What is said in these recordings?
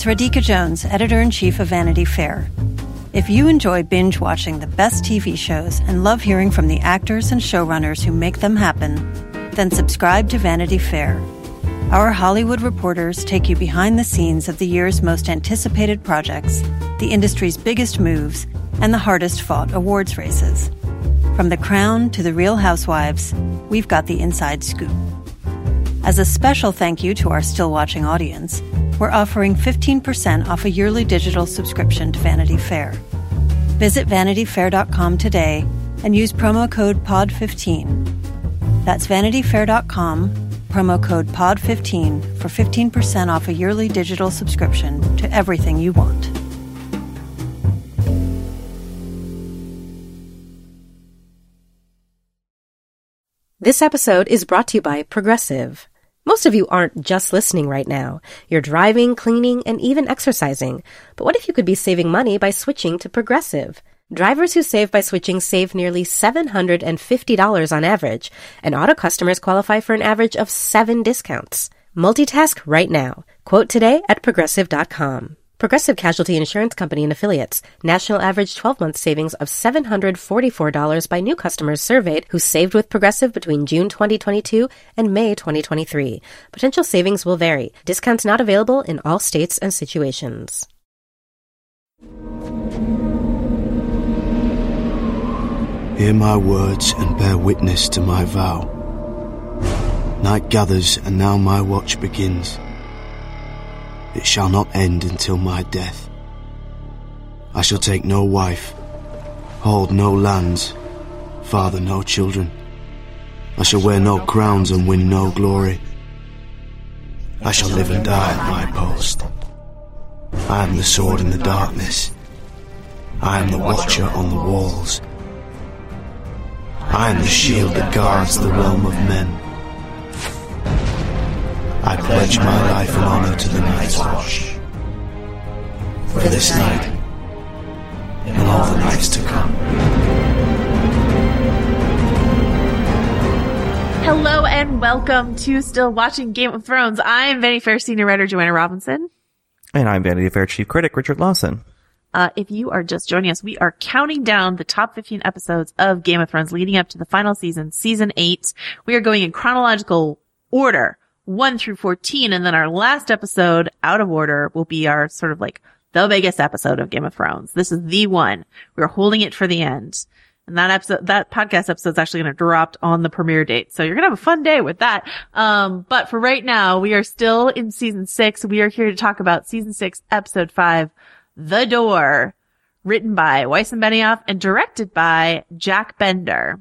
It's Radhika Jones, Editor-in-Chief of Vanity Fair. If you enjoy binge-watching the best TV shows and love hearing from the actors and showrunners who make them happen, then subscribe to Vanity Fair. Our Hollywood reporters take you behind the scenes of the year's most anticipated projects, the industry's biggest moves, and the hardest-fought awards races. From The Crown to The Real Housewives, we've got the inside scoop. As a special thank you to our still-watching audience, we're offering 15% off a yearly digital subscription to Vanity Fair. Visit vanityfair.com today and use promo code POD15. That's vanityfair.com, promo code POD15 for 15% off a yearly digital subscription to everything you want. This episode is brought to you by Progressive. Most of you aren't just listening right now. You're driving, cleaning, and even exercising. But what if you could be saving money by switching to Progressive? Drivers who save by switching save nearly $750 on average, and auto customers qualify for an average of 7 discounts. Multitask right now. Quote today at Progressive.com. Progressive Casualty Insurance Company and Affiliates. National average 12-month savings of $744 by new customers surveyed who saved with Progressive between June 2022 and May 2023. Potential savings will vary. Discounts not available in all states and situations. Hear my words and bear witness to my vow. Night gathers and now my watch begins. It shall not end until my death. I shall take no wife, hold no lands, father no children. I shall wear no crowns and win no glory. I shall live and die at my post. I am the sword in the darkness. I am the watcher on the walls. I am the shield that guards the realm of men. I pledge my life and honor to the Night's Watch. For this night, and all the nights to come. Hello and welcome to Still Watching Game of Thrones. I'm Vanity Fair Senior Writer Joanna Robinson. And I'm Vanity Fair Chief Critic Richard Lawson. If you are just joining us, we are counting down the top 15 episodes of Game of Thrones leading up to the final season, Season 8. We are going in chronological order. 1 through 14, and then our last episode, out of order, will be our sort of like the biggest episode of Game of Thrones. This is the one. We're holding it for the end. And that podcast episode is actually going to drop on the premiere date. So you're going to have a fun day with that. But for right now, we are still in season 6. We are here to talk about season 6, episode 5, The Door, written by Weiss and Benioff and directed by Jack Bender.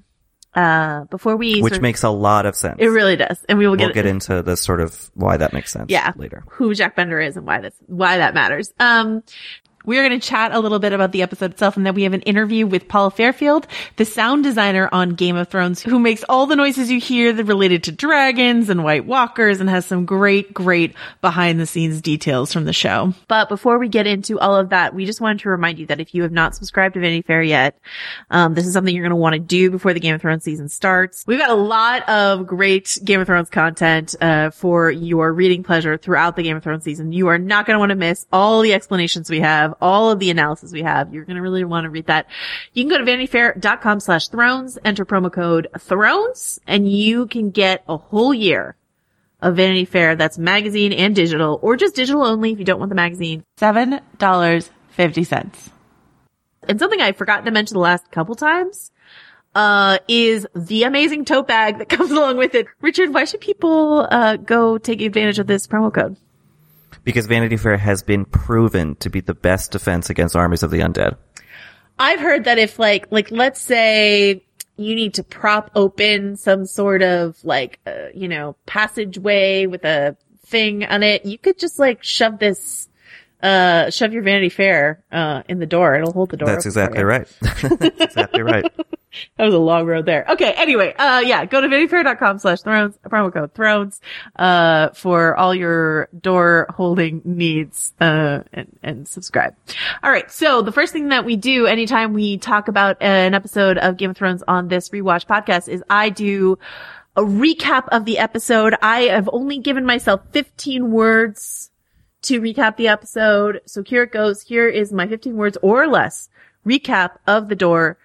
Which makes a lot of sense. It really does. And we'll get into the sort of why that makes sense later. Who Jack Bender is and why that matters. We are going to chat a little bit about the episode itself, and then we have an interview with Paul Fairfield, the sound designer on Game of Thrones, who makes all the noises you hear that related to dragons and White Walkers and has some great behind the scenes details from the show. But before we get into all of that, we just wanted to remind you that if you have not subscribed to Vanity Fair yet, this is something you're going to want to do before the Game of Thrones season starts. We've got a lot of great Game of Thrones content, for your reading pleasure throughout the Game of Thrones season. You are not going to want to miss all the explanations we have, all of the analysis we have. You're going to really want to read that. You can go to vanityfair.com/thrones, enter promo code thrones, and you can get a whole year of Vanity Fair. That's magazine and digital, or just digital only if you don't want the magazine. $7.50. And something I forgot to mention the last couple times, is the amazing tote bag that comes along with it. Richard, why should people, go take advantage of this promo code? Because Vanity Fair has been proven to be the best defense against armies of the undead. I've heard that if like let's say you need to prop open some sort of passageway with a thing on it, you could just shove your Vanity Fair in the door. It'll hold the door. That's exactly right. That's exactly right. That was a long road there. Okay. Anyway, go to vanityfair.com/thrones, promo code thrones, for all your door holding needs, and subscribe. All right. So the first thing that we do anytime we talk about an episode of Game of Thrones on this rewatch podcast is I do a recap of the episode. I have only given myself 15 words to recap the episode. So here it goes. Here is my 15 words or less recap of the door.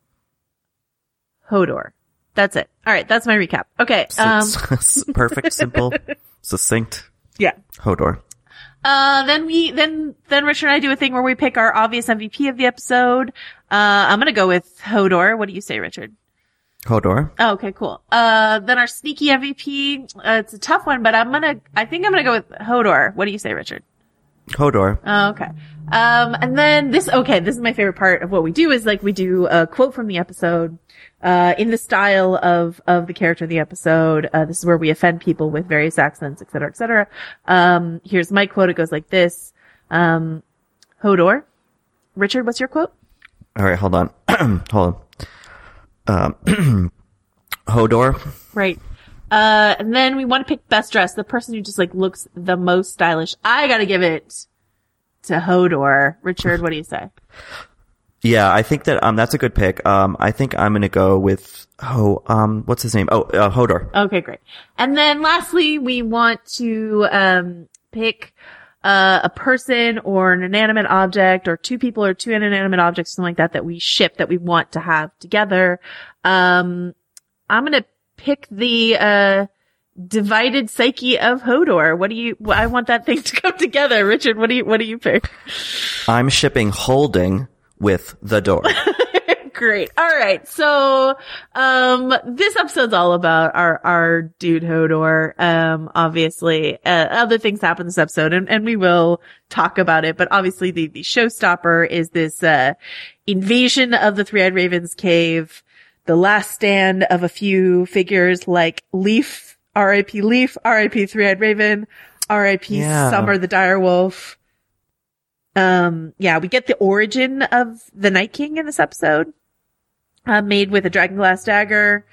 Hodor. That's it. All right. That's my recap. Okay. Perfect, simple, succinct. Yeah. Hodor. Then Richard and I do a thing where we pick our obvious MVP of the episode. I'm going to go with Hodor. What do you say, Richard? Hodor. Oh, okay, cool. Then our sneaky MVP, it's a tough one, but I think I'm going to go with Hodor. What do you say, Richard? Hodor. Oh, okay. And then this is my favorite part of what we do is like we do a quote from the episode, in the style of the character of the episode. This is where we offend people with various accents, et cetera, et cetera. Here's my quote. It goes like this. Hodor. Richard, what's your quote? All right, hold on. Hold on. Hodor. Right. And then we want to pick best dressed, the person who just like looks the most stylish. I gotta give it to Hodor. Richard, what do you say? Yeah, I think that, that's a good pick. I think I'm gonna go with, what's his name? Hodor. Okay, great. And then lastly, we want to, pick, a person or an inanimate object or two people or two inanimate objects, something like that we ship that we want to have together. I'm gonna pick the, divided psyche of Hodor. I want that thing to come together. Richard, what do you pick? I'm shipping Holding with the door. Great. All right. So, this episode's all about our dude Hodor. Obviously, other things happen in this episode and we will talk about it, but obviously the showstopper is this, invasion of the Three-Eyed Raven's cave, the last stand of a few figures like Leaf, R.I.P. Leaf, R.I.P. Three-Eyed Raven, R.I.P. Summer the Direwolf. We get the origin of the Night King in this episode, made with a dragonglass dagger.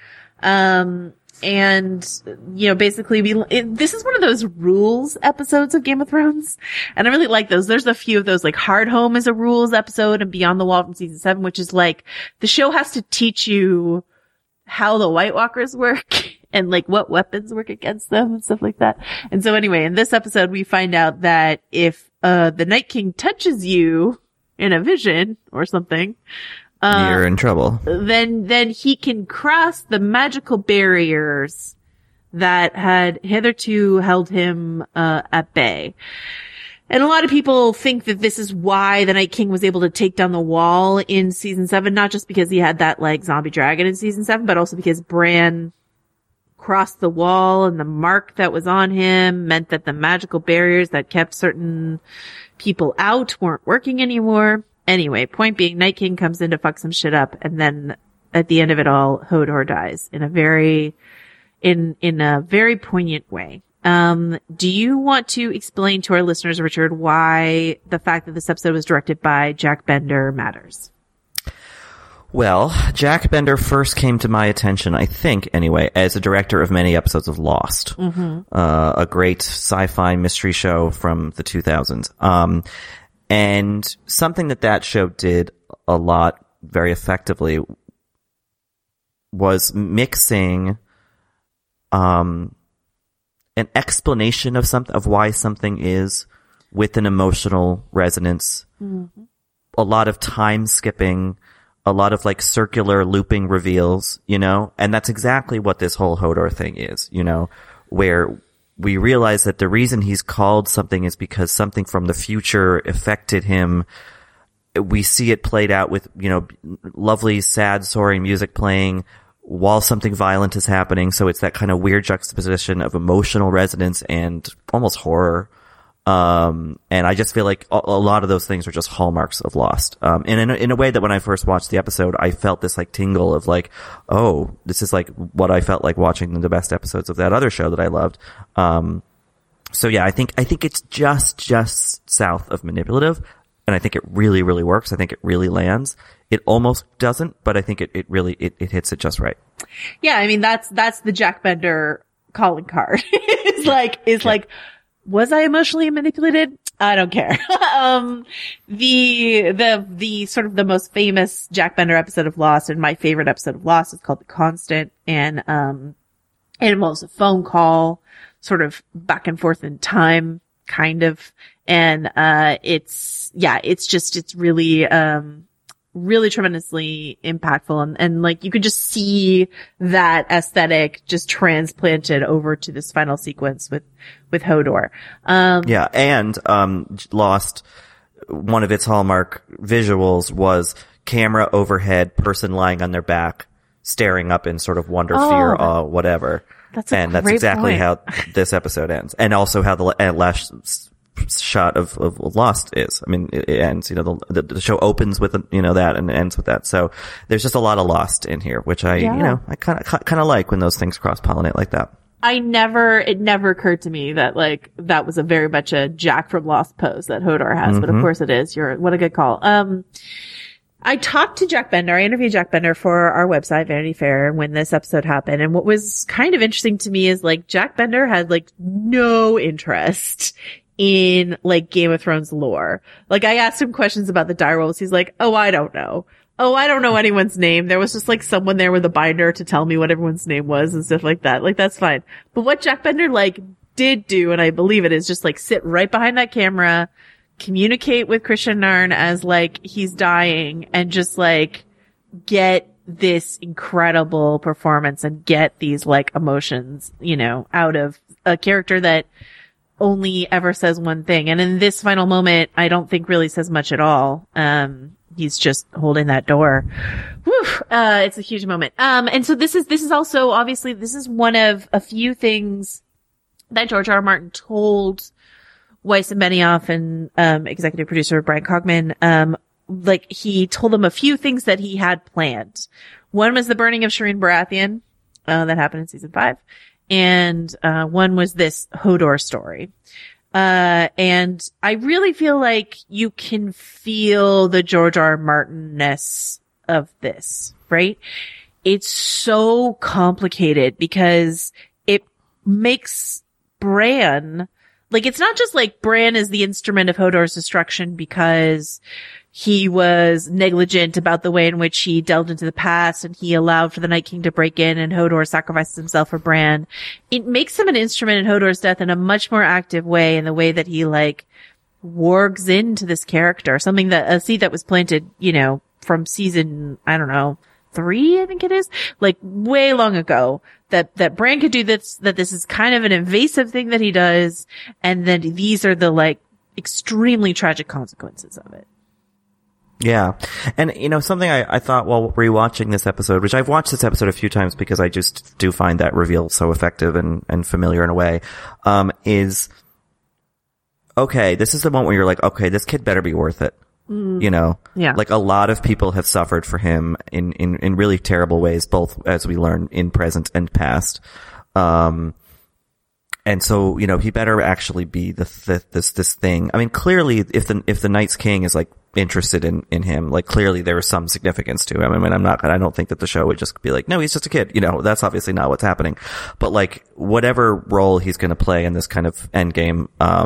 Basically this is one of those rules episodes of Game of Thrones. And I really like those. There's a few of those, like Hardhome is a rules episode and Beyond the Wall from season 7, which is like the show has to teach you how the White Walkers work and like what weapons work against them and stuff like that. And so anyway, in this episode, we find out that if, the Night King touches you in a vision or something, you're in trouble. Then he can cross the magical barriers that had hitherto held him, at bay. And a lot of people think that this is why the Night King was able to take down the wall in season 7, not just because he had that like zombie dragon in season 7, but also because Bran crossed the wall and the mark that was on him meant that the magical barriers that kept certain people out weren't working anymore. Anyway, point being, Night King comes in to fuck some shit up, and then at the end of it all, Hodor dies in a very poignant way. Do you want to explain to our listeners, Richard, why the fact that this episode was directed by Jack Bender matters? Well, Jack Bender first came to my attention, I think, anyway, as a director of many episodes of Lost, a great sci-fi mystery show from the 2000s. And something that show did a lot very effectively was mixing an explanation of why something is with an emotional resonance, a lot of time skipping, a lot of like circular looping reveals, and that's exactly what this whole Hodor thing is, where we realize that the reason he's called something is because something from the future affected him. We see it played out with, lovely, sad, soaring music playing while something violent is happening. So it's that kind of weird juxtaposition of emotional resonance and almost horror. And I just feel like a lot of those things are just hallmarks of Lost. And in a way that when I first watched the episode, I felt this like tingle of like, oh, this is like what I felt like watching the best episodes of that other show that I loved. So yeah, I think it's just south of manipulative. And I think it really, really works. I think it really lands. It almost doesn't, but I think it really hits it just right. Yeah. I mean, that's the Jack Bender calling card. Like, was I emotionally manipulated? I don't care. The sort of the most famous Jack Bender episode of Lost and my favorite episode of Lost is called The Constant. And it involves a phone call, sort of back and forth in time, kind of. And, it's really, really tremendously impactful. And like, you could just see that aesthetic just transplanted over to this final sequence with Hodor. Yeah. And, Lost, one of its hallmark visuals was camera overhead, person lying on their back, staring up in sort of wonder, fear, awe, whatever. That's exactly point. how this episode ends. And also how the last shot of Lost is. I mean, it ends, the show opens with, that and ends with that. So there's just a lot of Lost in here, which I kind of like when those things cross-pollinate like that. It never occurred to me that like, that was a very much a Jack from Lost pose that Hodor has, but of course it is. What a good call. I talked to Jack Bender. I interviewed Jack Bender for our website, Vanity Fair, when this episode happened. And what was kind of interesting to me is like, Jack Bender had like no interest in like Game of Thrones lore. Like I asked him questions about the direwolves. He's like, I don't know. I don't know anyone's name. There was just like someone there with a binder to tell me what everyone's name was and stuff like that. Like that's fine. But what Jack Bender like did do, and I believe it, is just like sit right behind that camera, communicate with Christian Narn as like he's dying, and just like get this incredible performance and get these like emotions, out of a character that only ever says one thing. And in this final moment, I don't think really says much at all. He's just holding that door. Whew. It's a huge moment. And so this is also, obviously, this is one of a few things that George R. R. Martin told Weiss and Benioff and, executive producer Brian Cogman. Like he told them a few things that he had planned. One was the burning of Shireen Baratheon, that happened in season 5. And, one was this Hodor story. And I really feel like you can feel the George R. R. Martin-ness of this, right? It's so complicated because it makes Bran, like, it's not just like Bran is the instrument of Hodor's destruction because he was negligent about the way in which he delved into the past and he allowed for the Night King to break in and Hodor sacrifices himself for Bran. It makes him an instrument in Hodor's death in a much more active way, in the way that he like wargs into this character, something that a seed that was planted, from season, 3, I think it is, like way long ago, that Bran could do this, that this is kind of an invasive thing that he does. And then these are the like extremely tragic consequences of it. Yeah. And, something I thought while rewatching this episode, which I've watched this episode a few times because I just do find that reveal so effective and familiar in a way, is, okay, this is the moment where you're like, okay, this kid better be worth it. Yeah. Like a lot of people have suffered for him in really terrible ways, both as we learn in present and past. And so, he better actually be this thing. I mean, clearly, if the Night's King is like interested in him, like clearly there is some significance to him. I mean, I don't think that the show would just be like, no, he's just a kid. That's obviously not what's happening. But like, whatever role he's going to play in this kind of endgame,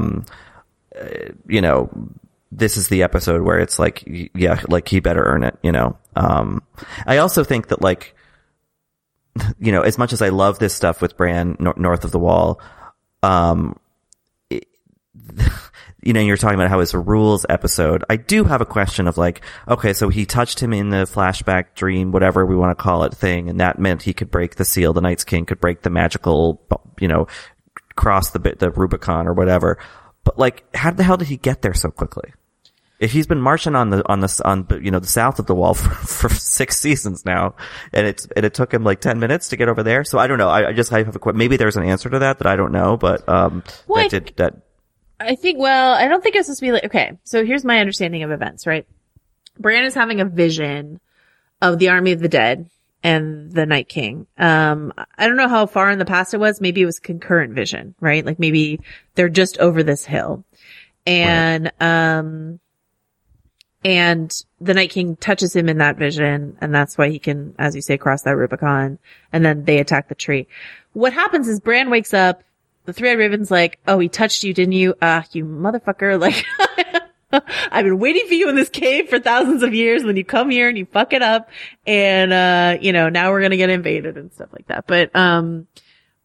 this is the episode where it's like, yeah, like he better earn it, I also think that like, as much as I love this stuff with Bran north of the Wall, you're talking about how it's a rules episode. I do have a question of like, okay, so he touched him in the flashback dream, whatever we want to call it thing, and that meant he could break the seal. The Night's King could break the magical, cross the Rubicon or whatever. But like, how the hell did he get there so quickly? If he's been marching on the south of the Wall for 6 seasons now, and it took him like 10 minutes to get over there. So I don't know. I have a question. Maybe there's an answer to that I don't know, but, I don't think it's supposed to be like, okay, so here's my understanding of events, right? Bran is having a vision of the army of the dead and the Night King. I don't know how far in the past it was. Maybe it was concurrent vision, right? Like maybe they're just over this hill. And, right. And the Night King touches him in that vision, and that's why he can, as you say, cross that Rubicon, and then they attack the tree. What happens is Bran wakes up, the Three-Eyed Raven's like, oh, he touched you, didn't you? You motherfucker, like, I've been waiting for you in this cave for thousands of years, and then you come here and you fuck it up, and, now we're gonna get invaded and stuff like that. But,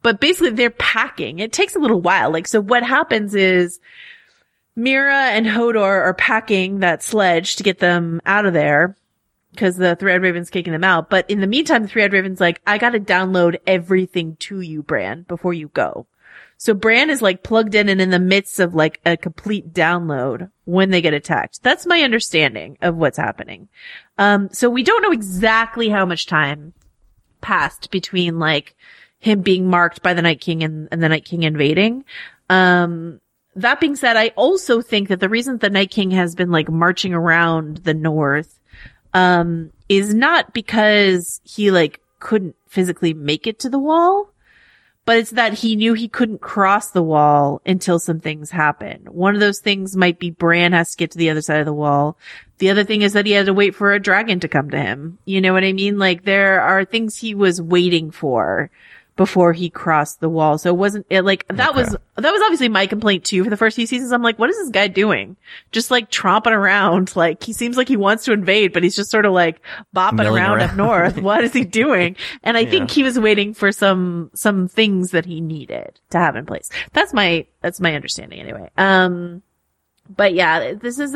but basically they're packing. It takes a little while. Like, so what happens is Mira and Hodor are packing that sledge to get them out of there because the Three-Eyed Raven's kicking them out. But in the meantime, the Three-Eyed Raven's like, I gotta download everything to you, Bran, before you go. So Bran is like plugged in and in the midst of like a complete download when they get attacked. That's my understanding of what's happening. So we don't know exactly how much time passed between like him being marked by the Night King and the Night King invading. That being said, I also think that the reason the Night King has been like marching around the north, is not because he like couldn't physically make it to the wall, but it's that he knew he couldn't cross the wall until some things happen. One of those things might be Bran has to get to the other side of the wall. The other thing is that he had to wait for a dragon to come to him. You know what I mean? Like there are things he was waiting for before he crossed the wall. So it wasn't it like that was obviously my complaint too for the first few seasons. I'm like, what is this guy doing? Just like tromping around. Like he seems like he wants to invade, but he's just sort of like bopping around up north. What is he doing? And I think he was waiting for some things that he needed to have in place. That's my understanding anyway. But yeah, this is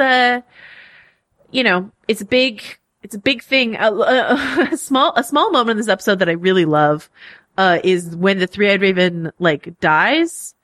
it's a big thing. A small moment in this episode that I really love is when the Three-Eyed Raven like dies,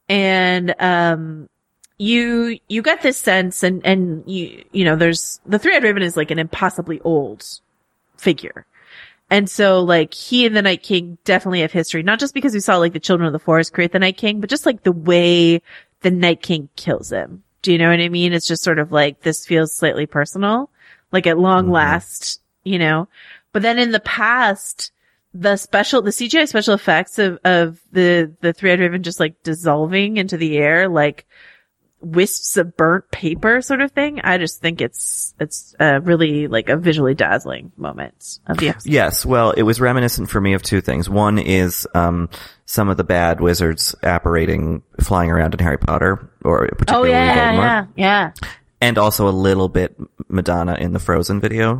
and you got this sense, and there's the Three-Eyed Raven is like an impossibly old figure, and so like he and the Night King definitely have history, not just because we saw like the Children of the Forest create the Night King, but just like the way the Night King kills him. Do you know what I mean? It's just sort of like this feels slightly personal, like at long last, But then in the past, the CGI special effects of the Three-Eyed Raven just like dissolving into the air, like wisps of burnt paper sort of thing. I just think it's really like a visually dazzling moment of the episode. Yes. Well, it was reminiscent for me of two things. One is, some of the bad wizards apparating, flying around in Harry Potter, or particularly Voldemort. Yeah. And also a little bit Madonna in the Frozen video.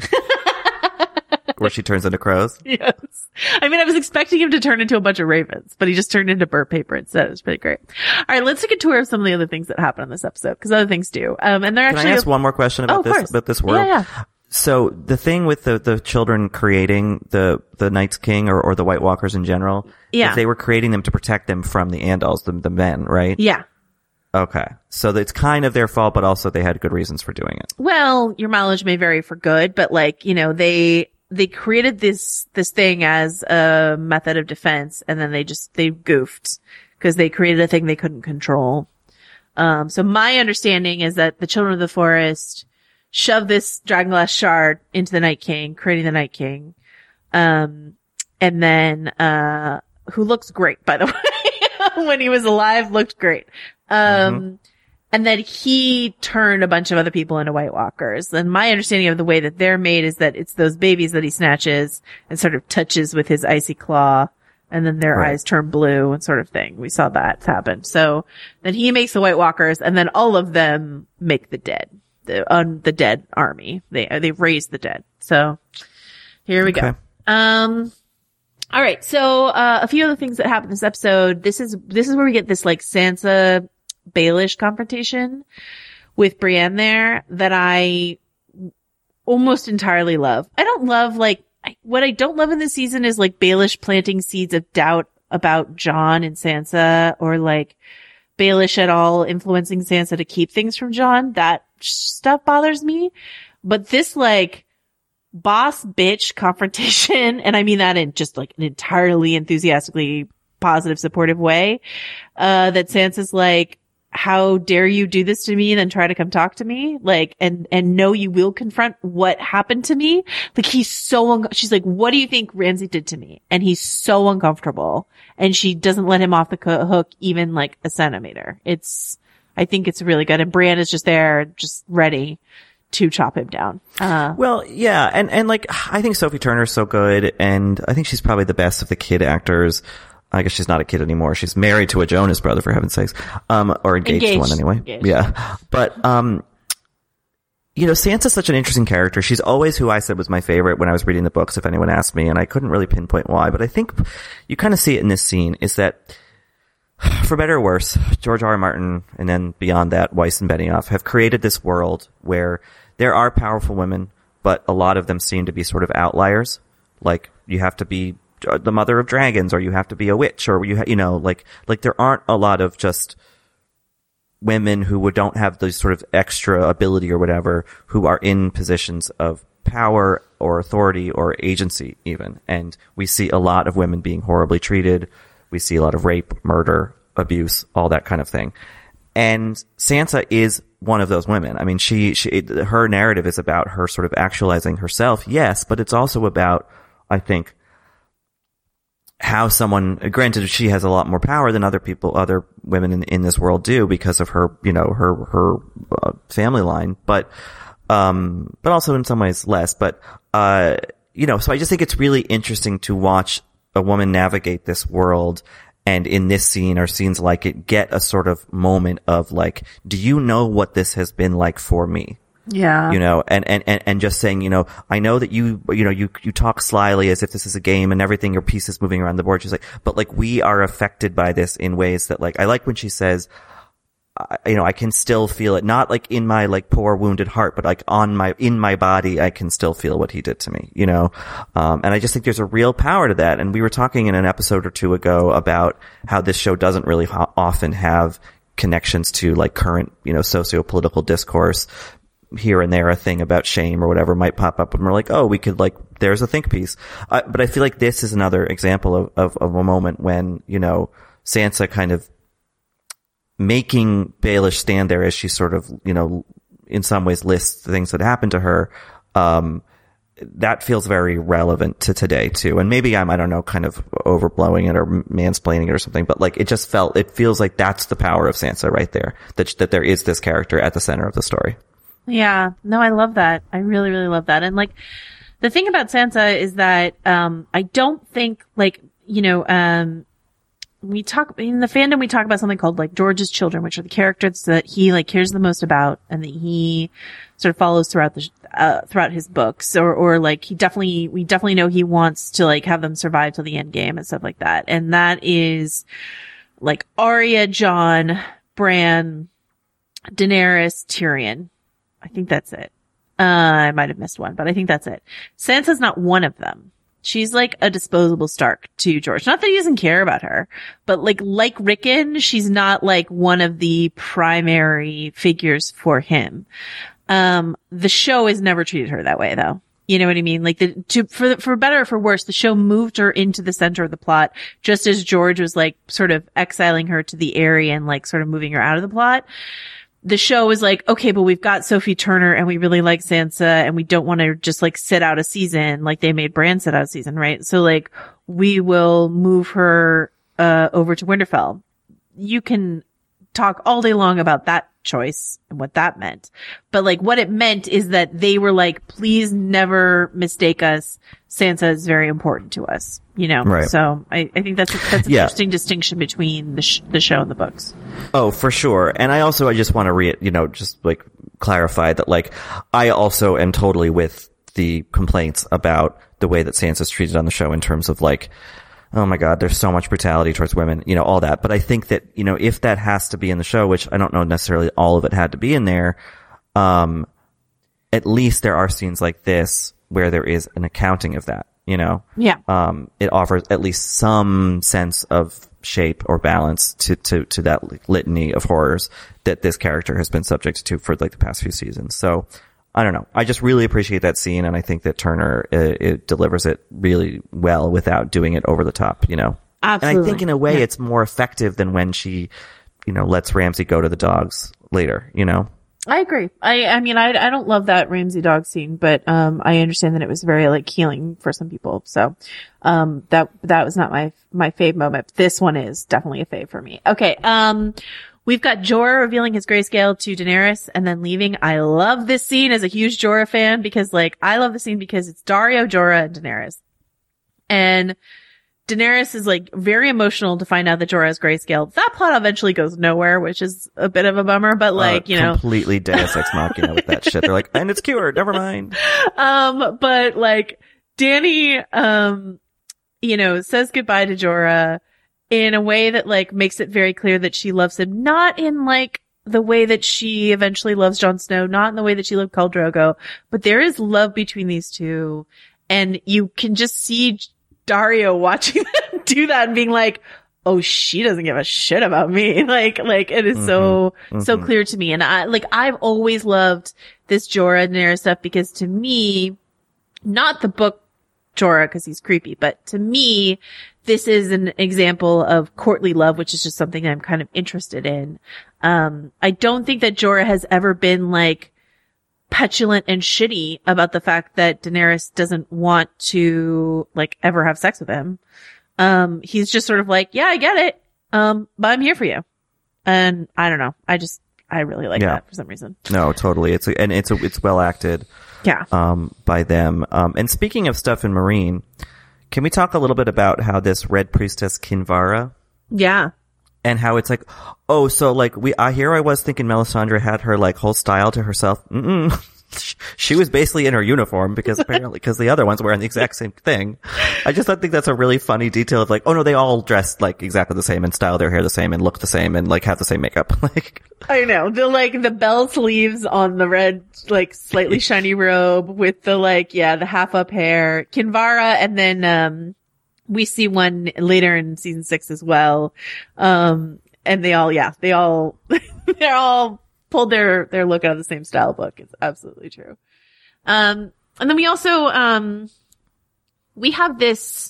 Where she turns into crows. Yes. I mean, I was expecting him to turn into a bunch of ravens, but he just turned into burnt paper instead. It was pretty great. All right, let's take a tour of some of the other things that happen in this episode, because other things do. And they're actually. Can I ask one more question about this world? Yeah. So the thing with the children creating the Night's King or the White Walkers in general, is they were creating them to protect them from the Andals, the men, right? Yeah. Okay. So it's kind of their fault, but also they had good reasons for doing it. Well, your mileage may vary for good, but like, they created this thing as a method of defense, and then they goofed because they created a thing they couldn't control. So my understanding is that the Children of the Forest shoved this dragonglass shard into the Night King, creating the Night King. And then, who looks great, by the way, when he was alive, looked great. And then he turned a bunch of other people into White Walkers. And my understanding of the way that they're made is that it's those babies that he snatches and sort of touches with his icy claw, and then their eyes turn blue and sort of thing. We saw that happen. So then he makes the White Walkers, and then all of them make the dead, the dead army. They've raised the dead. So here we go. All right. So, a few other things that happen in this episode. This is where we get this like Sansa Baelish confrontation with Brienne there that I almost entirely love. I don't love what I don't love in this season is like Baelish planting seeds of doubt about Jon and Sansa, or like Baelish at all influencing Sansa to keep things from Jon. That stuff bothers me. But this like boss bitch confrontation, and I mean that in just like an entirely enthusiastically positive, supportive way, that Sansa's like, how dare you do this to me and then try to come talk to me? Like, and no, you will confront what happened to me. Like, he's so, she's like, what do you think Ramsay did to me? And he's so uncomfortable, and she doesn't let him off the hook even like a centimeter. I think it's really good. And Brienne is just there, just ready to chop him down. Well, yeah. And like, I think Sophie Turner's so good, and I think she's probably the best of the kid actors. I guess she's not a kid anymore. She's married to a Jonas brother, for heaven's sakes. Or engaged to one anyway. Engaged. Yeah. But, Sansa's such an interesting character. She's always who I said was my favorite when I was reading the books, if anyone asked me, and I couldn't really pinpoint why, but I think you kind of see it in this scene, is that, for better or worse, George R. R. Martin, and then beyond that, Weiss and Benioff, have created this world where there are powerful women, but a lot of them seem to be sort of outliers. Like, you have to be the mother of dragons, or you have to be a witch, or like there aren't a lot of just women who don't have those sort of extra ability or whatever, who are in positions of power or authority or agency even. And we see a lot of women being horribly treated. We see a lot of rape, murder, abuse, all that kind of thing. And Sansa is one of those women. I mean, her narrative is about her sort of actualizing herself, yes, but it's also about, I think, how someone, granted, she has a lot more power than other women in this world do because of her, her family line, but also in some ways less. But, so I just think it's really interesting to watch a woman navigate this world. And in this scene, or scenes like it, get a sort of moment of like, do you know what this has been like for me? Yeah. And just saying, I know that you talk slyly as if this is a game and everything, your piece is moving around the board. She's like, but like, we are affected by this in ways that, like, I like when she says, I can still feel it, not like in my like poor wounded heart, but like in my body, I can still feel what he did to me, and I just think there's a real power to that. And we were talking in an episode or two ago about how this show doesn't really often have connections to like current, socio-political discourse. Here and there, a thing about shame or whatever might pop up, and we're like, oh, we could like, there's a think piece. But I feel like this is another example of a moment when, Sansa kind of making Baelish stand there as she sort of, in some ways lists the things that happened to her. That feels very relevant to today too. And maybe I'm, I don't know, kind of overblowing it or mansplaining it or something, but like, it feels like that's the power of Sansa right there, that there is this character at the center of the story. Yeah. No, I love that. I really, really love that. And like, the thing about Sansa is that, I don't think like, we talk in the fandom, we talk about something called like George's children, which are the characters that he like cares the most about and that he sort of follows throughout throughout his books, or like we definitely know he wants to like have them survive till the end game and stuff like that. And that is like Arya, Jon, Bran, Daenerys, Tyrion. I think that's it. I might have missed one, but I think that's it. Sansa's not one of them. She's like a disposable Stark to George. Not that he doesn't care about her, but like Rickon, she's not like one of the primary figures for him. The show has never treated her that way though. You know what I mean? Like for better or for worse, the show moved her into the center of the plot, just as George was like sort of exiling her to the area and like sort of moving her out of the plot. The show was like, okay, but we've got Sophie Turner and we really like Sansa and we don't want to just like sit out a season like they made Bran sit out a season, right? So like, we will move her, over to Winterfell. You can talk all day long about that choice and what that meant. But like, what it meant is that they were like, please never mistake us. Sansa is very important to us, Right. So I think that's an interesting distinction between the show and the books. Oh, for sure. And I just want to just like clarify that like, I also am totally with the complaints about the way that Sansa's treated on the show in terms of like, oh my God, there's so much brutality towards women, all that. But I think that, if that has to be in the show, which I don't know necessarily all of it had to be in there, at least there are scenes like this where there is an accounting of that, Yeah. It offers at least some sense of shape or balance to that litany of horrors that this character has been subject to for like the past few seasons. So I don't know. I just really appreciate that scene, and I think that Turner it delivers it really well without doing it over the top, Absolutely. And I think in a way it's more effective than when she, lets Ramsay go to the dogs later, I agree. I mean, I don't love that Ramsay dog scene, but, I understand that it was very like healing for some people. So, that was not my fave moment. This one is definitely a fave for me. Okay. We've got Jorah revealing his grayscale to Daenerys and then leaving. I love this scene as a huge Jorah fan because like, I love the scene because it's Daario, Jorah, and Daenerys. And Daenerys is like very emotional to find out that Jorah is grayscale. That plot eventually goes nowhere, which is a bit of a bummer, but like, you know. Completely Deus Ex Machina with that shit. They're like, and it's cured, never mind. But like, Dany, you know, says goodbye to Jorah in a way that like makes it very clear that she loves him, not in like the way that she eventually loves Jon Snow, not in the way that she loved Khal Drogo, but there is love between these two. And you can just see Dario watching them do that and being like, oh, she doesn't give a shit about me. Like it is so clear to me. And I've always loved this Jorah Daenerys stuff because to me, not the book Jorah because he's creepy, but to me, this is an example of courtly love, which is just something that I'm kind of interested in. I don't think that Jorah has ever been like petulant and shitty about the fact that Daenerys doesn't want to like ever have sex with him. He's just sort of like, yeah, I get it. But I'm here for you. And I don't know. I really like that for some reason. No, totally. It's well acted. Yeah. By them. And speaking of stuff in Meereen, can we talk a little bit about how this Red Priestess Kinvara? Yeah. And how it's like, oh, so like here I was thinking Melisandre had her like whole style to herself. She was basically in her uniform because the other ones were wearing the exact same thing. I just think that's a really funny detail of like, oh no, they all dress like exactly the same and style their hair the same and look the same and like have the same makeup. Like, I know the bell sleeves on the red, like slightly shiny robe with the like, the half up hair, Kinvara. And then, we see one later in season 6 as well. And they all they're all pulled their look out of the same style book. It's absolutely true. And then we also, we have this,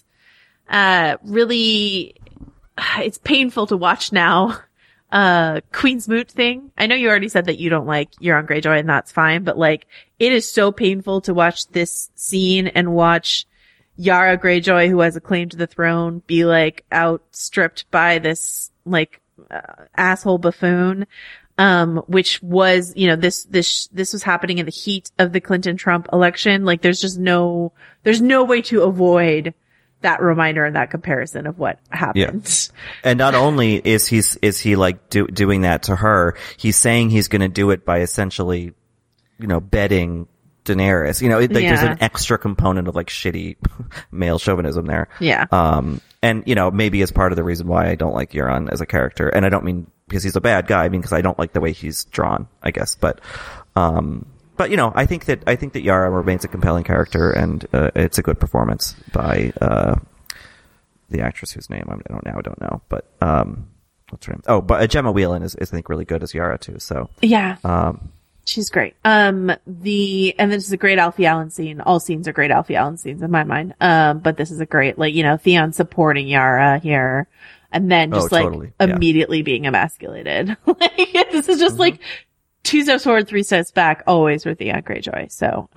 really, it's painful to watch now, Queen's Moot thing. I know you already said that you don't like Euron Greyjoy and that's fine, but like, it is so painful to watch this scene and watch Yara Greyjoy, who has a claim to the throne, be like outstripped by this asshole buffoon. Which was, this was happening in the heat of the Clinton-Trump election. Like there's no way to avoid that reminder and that comparison of what happened. Yeah. And not only is he like doing that to her, he's saying he's going to do it by essentially, bedding Daenerys. There's an extra component of like shitty male chauvinism there. Yeah. And maybe as part of the reason why I don't like Euron as a character, and I don't mean because he's a bad guy, I mean because I don't like the way he's drawn, I guess. But I think that Yara remains a compelling character, and it's a good performance by the actress whose name I don't know, but what's her name? Oh, but Gemma Whelan is I think really good as Yara too. So yeah. She's great. And this is a great Alfie Allen scene. All scenes are great Alfie Allen scenes in my mind. But this is a great, Theon supporting Yara here. And then just immediately being emasculated. This is just like 2 steps forward, 3 steps back, always with Theon Greyjoy. So,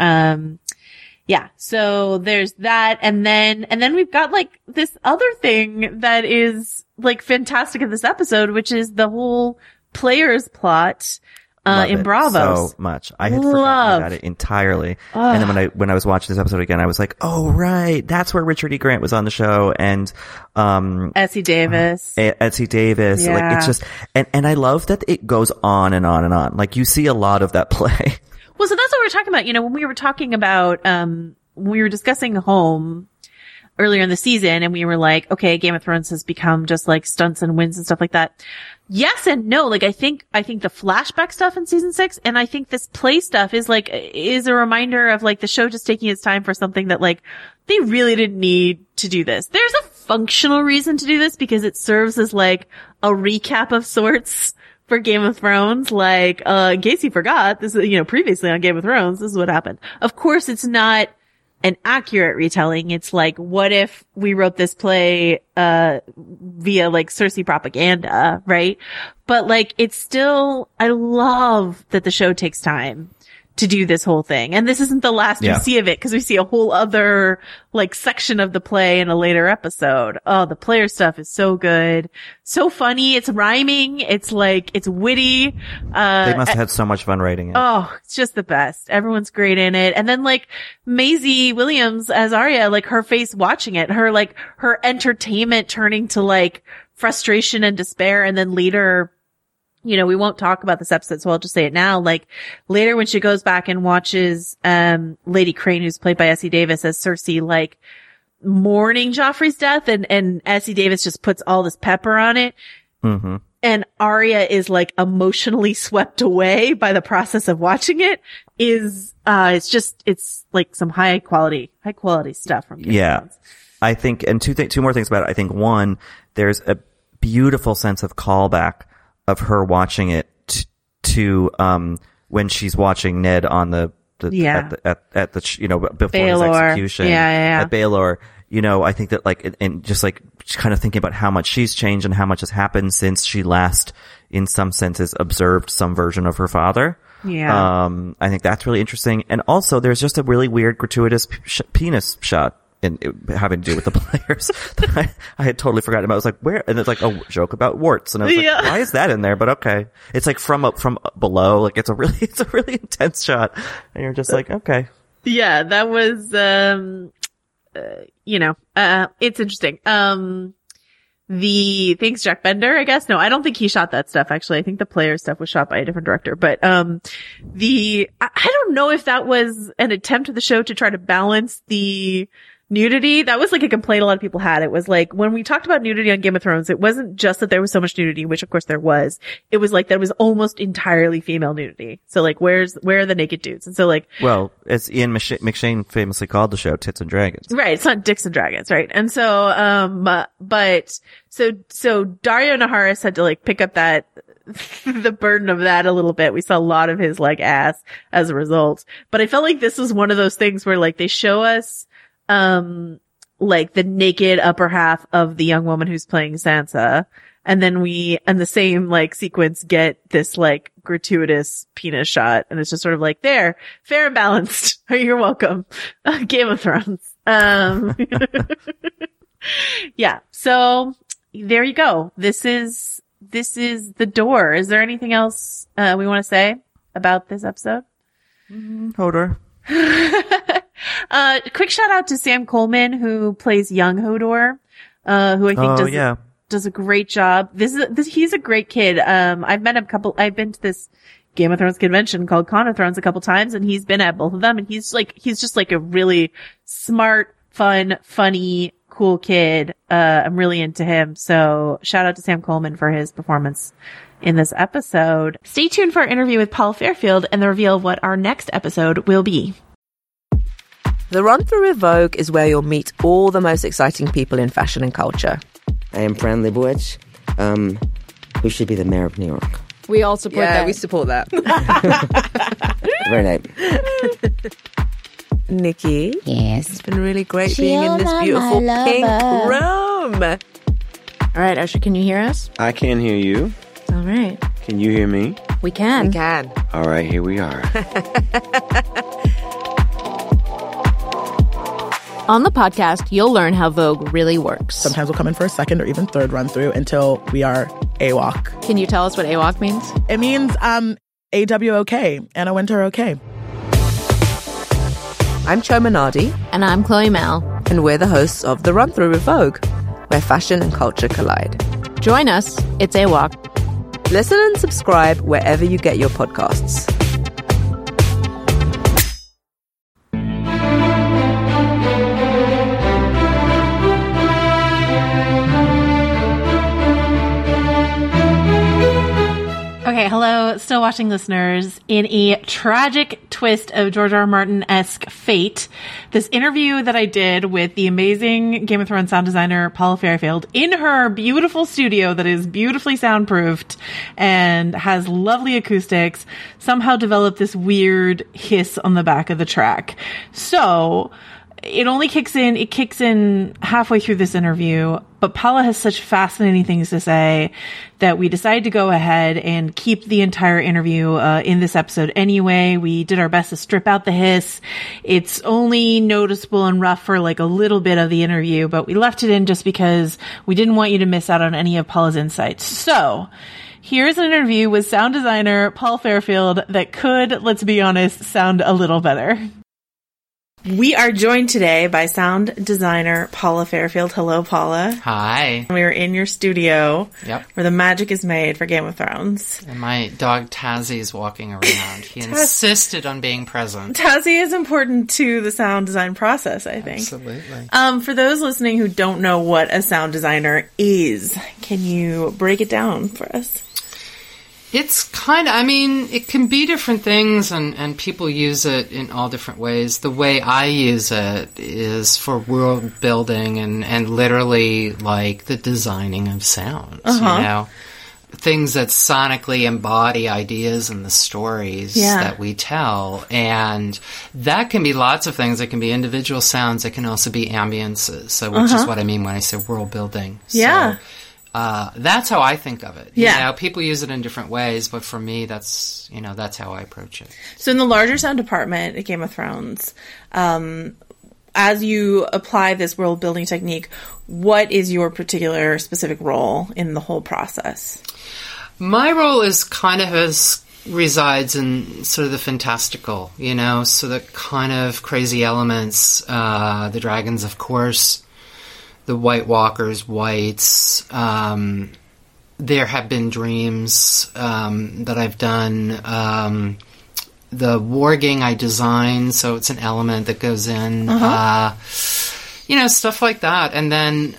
so there's that. And then we've got like this other thing that is like fantastic in this episode, which is the whole players plot. In Braavos. So much. I had forgotten about it entirely. And then when I was watching this episode again, I was like, oh, right. That's where Richard E. Grant was on the show. And, Essie Davis. Essie Davis. Yeah. Like, it's just, and I love that it goes on and on and on. Like, you see a lot of that play. Well, so that's what we were talking about. When we were talking about, when we were discussing Home earlier in the season and we were like, okay, Game of Thrones has become just like stunts and wins and stuff like that. Yes and no. Like, I think the flashback stuff in season 6 and I think this play stuff is a reminder of like the show just taking its time for something that like they really didn't need to do this. There's a functional reason to do this because it serves as like a recap of sorts for Game of Thrones. Like, in case you forgot, this is, previously on Game of Thrones, this is what happened. Of course, it's not an accurate retelling. It's like, what if we wrote this play, via like Cersei propaganda, right? But like, it's still, I love that the show takes time to do this whole thing. And this isn't the last we see of it, because we see a whole other like section of the play in a later episode. Oh, the player stuff is so good. So funny. It's rhyming. It's like, it's witty. They must have had so much fun writing it. Oh, it's just the best. Everyone's great in it. And then like Maisie Williams as Arya, like her face watching it, her entertainment turning to like frustration and despair. And then later, you know, we won't talk about this episode, so I'll just say it now. Like later when she goes back and watches, Lady Crane, who's played by Essie Davis as Cersei, like mourning Joffrey's death, and Essie Davis just puts all this pepper on it. Mm-hmm. And Arya is like emotionally swept away by the process of watching it. It's like some high quality stuff from Game of Thrones. I think, and two more things about it. I think one, there's a beautiful sense of callback of her watching it to when she's watching Ned on at the you know, before Baelor. his execution at Baelor. You know, I think that like, and just like kind of thinking about how much she's changed and how much has happened since she last, in some senses, observed some version of her father. Yeah. I think that's really interesting. And also there's just a really weird gratuitous penis shot having to do with the players. I had totally forgotten about. I was like, where? And it's like a joke about warts. And I was like, why is that in there? But okay. It's like from below. Like it's a really intense shot. And you're just like, okay. Yeah, that was, it's interesting. Thanks Jack Bender, I guess. No, I don't think he shot that stuff, actually. I think the player stuff was shot by a different director. But, I don't know if that was an attempt of the show to try to balance the nudity. That was like a complaint a lot of people had. It was like, when we talked about nudity on Game of Thrones, it wasn't just that there was so much nudity, which of course there was. It was like, that was almost entirely female nudity. So like, where are the naked dudes? And so like, well, as Ian McShane famously called the show, Tits and Dragons. Right. It's not Dicks and Dragons. Right. And so, so Dario Naharis had to like pick up the burden of that a little bit. We saw a lot of his like ass as a result, but I felt like this was one of those things where like they show us, like the naked upper half of the young woman who's playing Sansa. And then in the same like sequence, get this like gratuitous penis shot. And it's just sort of like, there, fair and balanced. You're welcome. Game of Thrones. Yeah. So there you go. This is the door. Is there anything else, we want to say about this episode? Hodor. Quick shout out to Sam Coleman, who plays young Hodor, who I think does a great job. He's a great kid. I've met him I've been to this Game of Thrones convention called Con of Thrones a couple times, and he's been at both of them, and he's just like a really smart, fun, funny, cool kid. I'm really into him. So shout out to Sam Coleman for his performance in this episode. Stay tuned for our interview with Paul Fairfield and the reveal of what our next episode will be. The Run Through with Vogue is where you'll meet all the most exciting people in fashion and culture. I am Fran Lebowitz. Who should be the mayor of New York? We all support that. We support that. Very nice. Nikki. Yes. It's been really great being in this beautiful pink room. All right, Usher, can you hear us? I can hear you. All right. Can you hear me? We can. We can. All right, here we are. On the podcast, you'll learn how Vogue really works. Sometimes we'll come in for a second or even third run through until we are AWOC. Can you tell us what AWOC means? It means AWOK, Anna Wintour OK. I'm Cho Minardi. And I'm Chloe Mal. And we're the hosts of The Run Through with Vogue, where fashion and culture collide. Join us. It's AWOC. Listen and subscribe wherever you get your podcasts. Okay, hello, Still Watching listeners. In a tragic twist of George R. R. Martin-esque fate, this interview that I did with the amazing Game of Thrones sound designer Paula Fairfield in her beautiful studio that is beautifully soundproofed and has lovely acoustics somehow developed this weird hiss on the back of the track. So it only kicks in halfway through this interview, but Paula has such fascinating things to say that we decided to go ahead and keep the entire interview in this episode anyway. We did our best to strip out the hiss. It's only noticeable and rough for like a little bit of the interview, but we left it in just because we didn't want you to miss out on any of Paula's insights. So here's an interview with sound designer Paul Fairfield that could, let's be honest, sound a little better. We are joined today by sound designer Paula Fairfield. Hello, Paula. Hi. We are in your studio, Yep. where the magic is made for Game of Thrones. And my dog Tazzy is walking around. He insisted on being present. Tazzy is important to the sound design process, I think. Absolutely. For those listening who don't know what a sound designer is, can you break it down for us? It's kind of, I mean, it can be different things, and people use it in all different ways. The way I use it is for world building and literally like the designing of sounds, you know? Things that sonically embody ideas in the stories that we tell. And that can be lots of things. It can be individual sounds. It can also be ambiences. So, which is what I mean when I say world building. Yeah. So, that's how I think of it. You know, people use it in different ways, but for me, that's how I approach it. So in the larger sound department at Game of Thrones, as you apply this world building technique, what is your particular specific role in the whole process? My role is resides in sort of the fantastical, so the kind of crazy elements, the dragons, of course, the White Walkers, whites. There have been dreams that I've done. The warging I designed, so it's an element that goes in. Stuff like that. And then,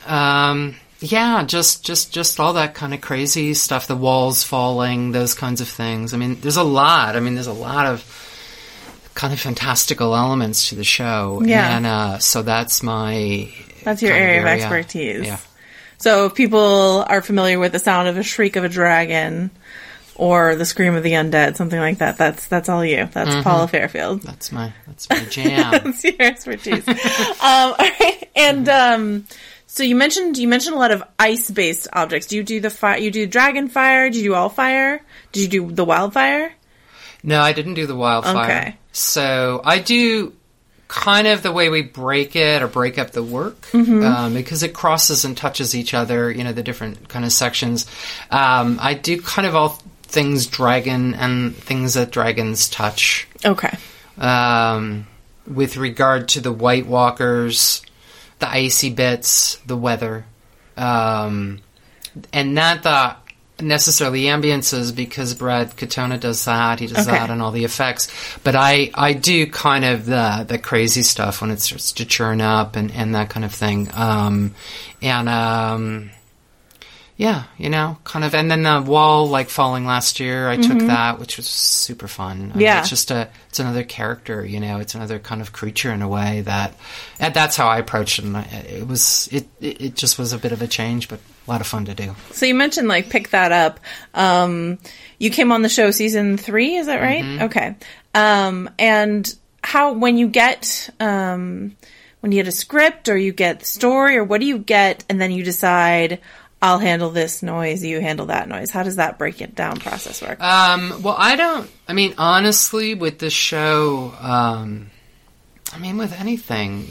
just all that kind of crazy stuff. The walls falling, those kinds of things. I mean, there's a lot of kind of fantastical elements to the show. Yeah. And so that's your area of expertise. Yeah. So if people are familiar with the sound of a shriek of a dragon or the scream of the undead, something like that, that's all you. That's Paula Fairfield. That's my jam. That's your expertise. All right. And so you mentioned a lot of ice-based objects. Do you do you do dragon fire? Do you do all fire? Did you do the wildfire? No, I didn't do the wildfire. Okay. So I do kind of the way we break it or break up the work, because it crosses and touches each other, the different kind of sections. I do kind of all things dragon and things that dragons touch. Okay. With regard to the White Walkers, the icy bits, the weather, and not the necessarily ambiences, because Brad Katona does that. He does that and all the effects. But I do kind of the crazy stuff when it starts to churn up and that kind of thing. Kind of. And then the wall falling last year, I took that, which was super fun. It's another character, it's another kind of creature in a way that's how I approached it. And it just was a bit of a change, but a lot of fun to do. So you mentioned pick that up. You came on the show season 3, is that right? Okay. And how, when you get a script or you get the story, or what do you get, and then you decide, I'll handle this noise, you handle that noise. How does that break it down process work? Honestly, with this show, with anything,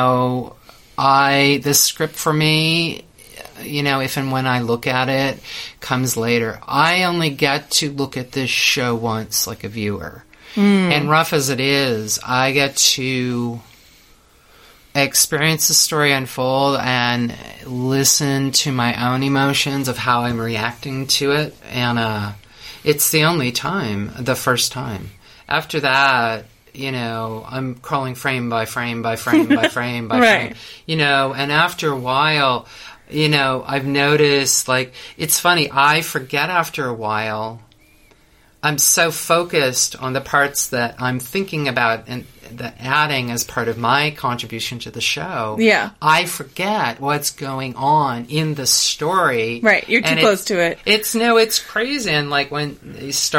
the script for me, if and when I look at it, comes later. I only get to look at this show once, like a viewer. And rough as it is, I get to experience the story unfold and listen to my own emotions of how I'm reacting to it. And it's the only time, the first time. After that, I'm crawling frame by frame by frame by frame by frame. And after a while, I've noticed, it's funny, I forget after a while. I'm so focused on the parts that I'm thinking about and the adding as part of my contribution to the show. Yeah. I forget what's going on in the story. Right. You're too close to it. It's crazy. And when they start,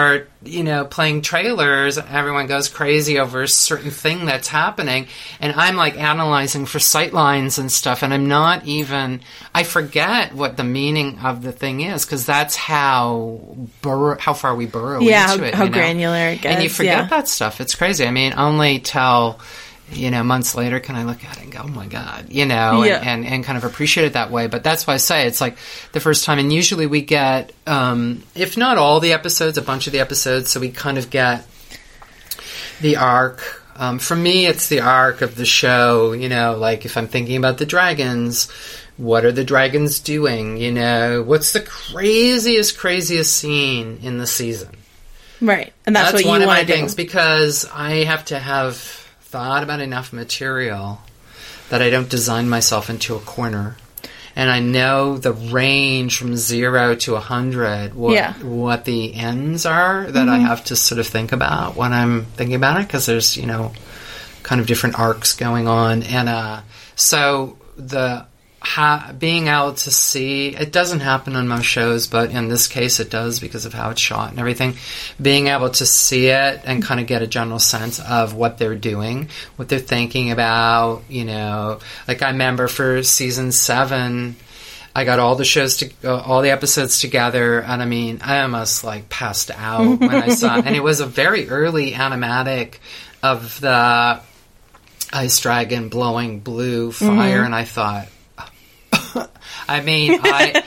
playing trailers, everyone goes crazy over a certain thing that's happening, and I'm like analyzing for sightlines and stuff, and I'm not even, I forget what the meaning of the thing is, because that's how far we burrow into it. How granular it gets. And you forget that stuff. It's crazy. I mean, only till, months later can I look at it and go, oh my God, and kind of appreciate it that way. But that's why I say it's like the first time. And usually we get, if not all the episodes, a bunch of the episodes. So we kind of get the arc. For me, it's the arc of the show, like if I'm thinking about the dragons, what are the dragons doing? What's the craziest scene in the season? Right. And that's what you want to do. One of my things, because I have to have thought about enough material that I don't design myself into a corner, and I know the range from 0 to 100 what the ends are that I have to sort of think about when I'm thinking about it, because there's kind of different arcs going on, and so being able to see, it doesn't happen on most shows, but in this case it does because of how it's shot and everything. Being able to see it and kind of get a general sense of what they're doing, what they're thinking about, like I remember for season 7, I got all the episodes together, and I mean, I almost like passed out when I saw it. And it was a very early animatic of the ice dragon blowing blue fire, and I thought, I mean,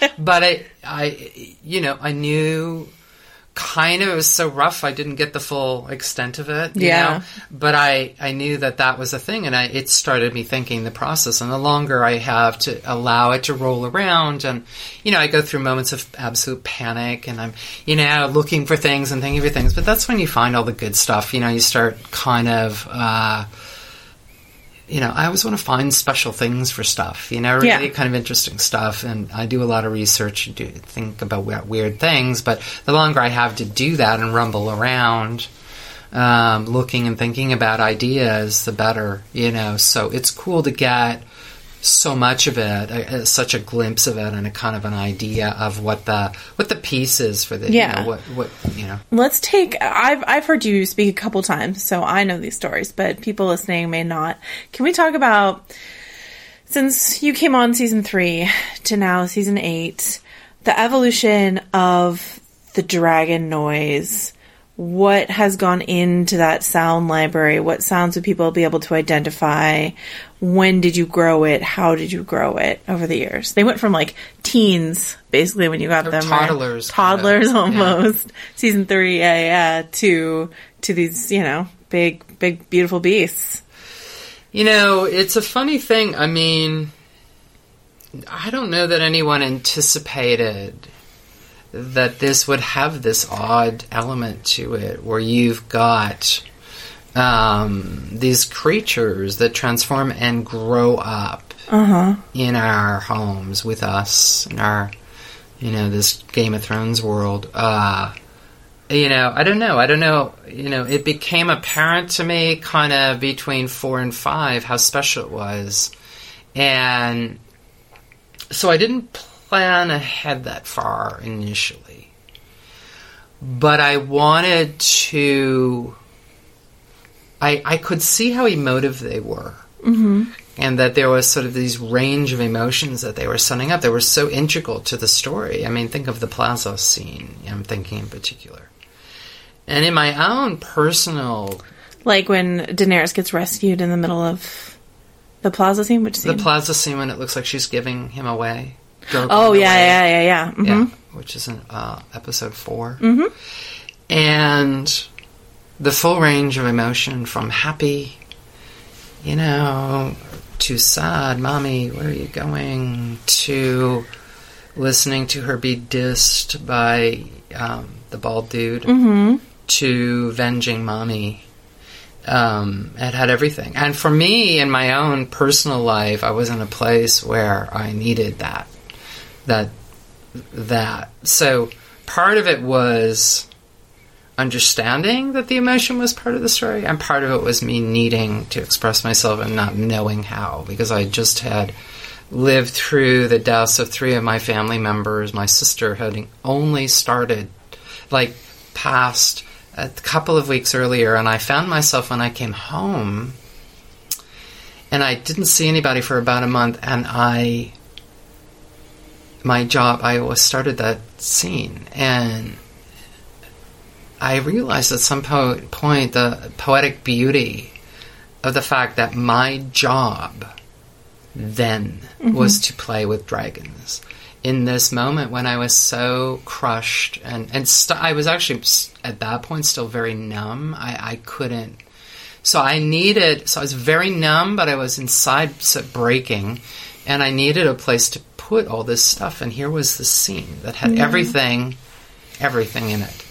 I knew kind of it was so rough I didn't get the full extent of it, you know? But I knew that was a thing, and it started me thinking the process. And the longer I have to allow it to roll around, and, I go through moments of absolute panic, and I'm, looking for things and thinking for things, but that's when you find all the good stuff. You start kind of, I always want to find special things for stuff, really kind of interesting stuff. And I do a lot of research and think about weird things. But the longer I have to do that and rumble around, looking and thinking about ideas, the better, So it's cool to get so much of it, such a glimpse of it, and a kind of an idea of what the piece is for the, Let's take, I've heard you speak a couple times, so I know these stories, but people listening may not. Can we talk about, since you came on season 3 to now season 8, the evolution of the dragon noise? What has gone into that sound library? What sounds would people be able to identify? When did you grow it? How did you grow it over the years? They went from like teens, basically, when you got them. Toddlers. Toddlers almost. Yeah. Season 3, to these, big, beautiful beasts. It's a funny thing. I mean, I don't know that anyone anticipated that this would have this odd element to it, where you've got these creatures that transform and grow up in our homes with us, in our, this Game of Thrones world. I don't know. It became apparent to me kind of between 4 and 5 how special it was. And so I didn't plan ahead that far initially, but I wanted to, I could see how emotive they were, and that there was sort of these range of emotions that they were setting up that were so integral to the story. I mean, think of the plaza scene, I'm thinking in particular. And in my own personal, like when Daenerys gets rescued in the middle of the plaza scene, which scene? The plaza scene when it looks like she's giving him away. Yeah. Mm-hmm. Yeah, which is in episode 4. And the full range of emotion from happy, to sad, mommy, where are you going, to listening to her be dissed by the bald dude, to venging mommy. It had everything. And for me, in my own personal life, I was in a place where I needed that. So part of it was understanding that the emotion was part of the story, and part of it was me needing to express myself and not knowing how, because I just had lived through the deaths of 3 of my family members. My sister had only started, passed a couple of weeks earlier, and I found myself when I came home, and I didn't see anybody for about a month, and I started that scene, and I realized at some point the poetic beauty of the fact that my job then was to play with dragons. In this moment when I was so crushed, and I was actually at that point still very numb. I couldn't. So I was very numb, but I was inside breaking, and I needed a place to put all this stuff. And here was the scene that had everything in it.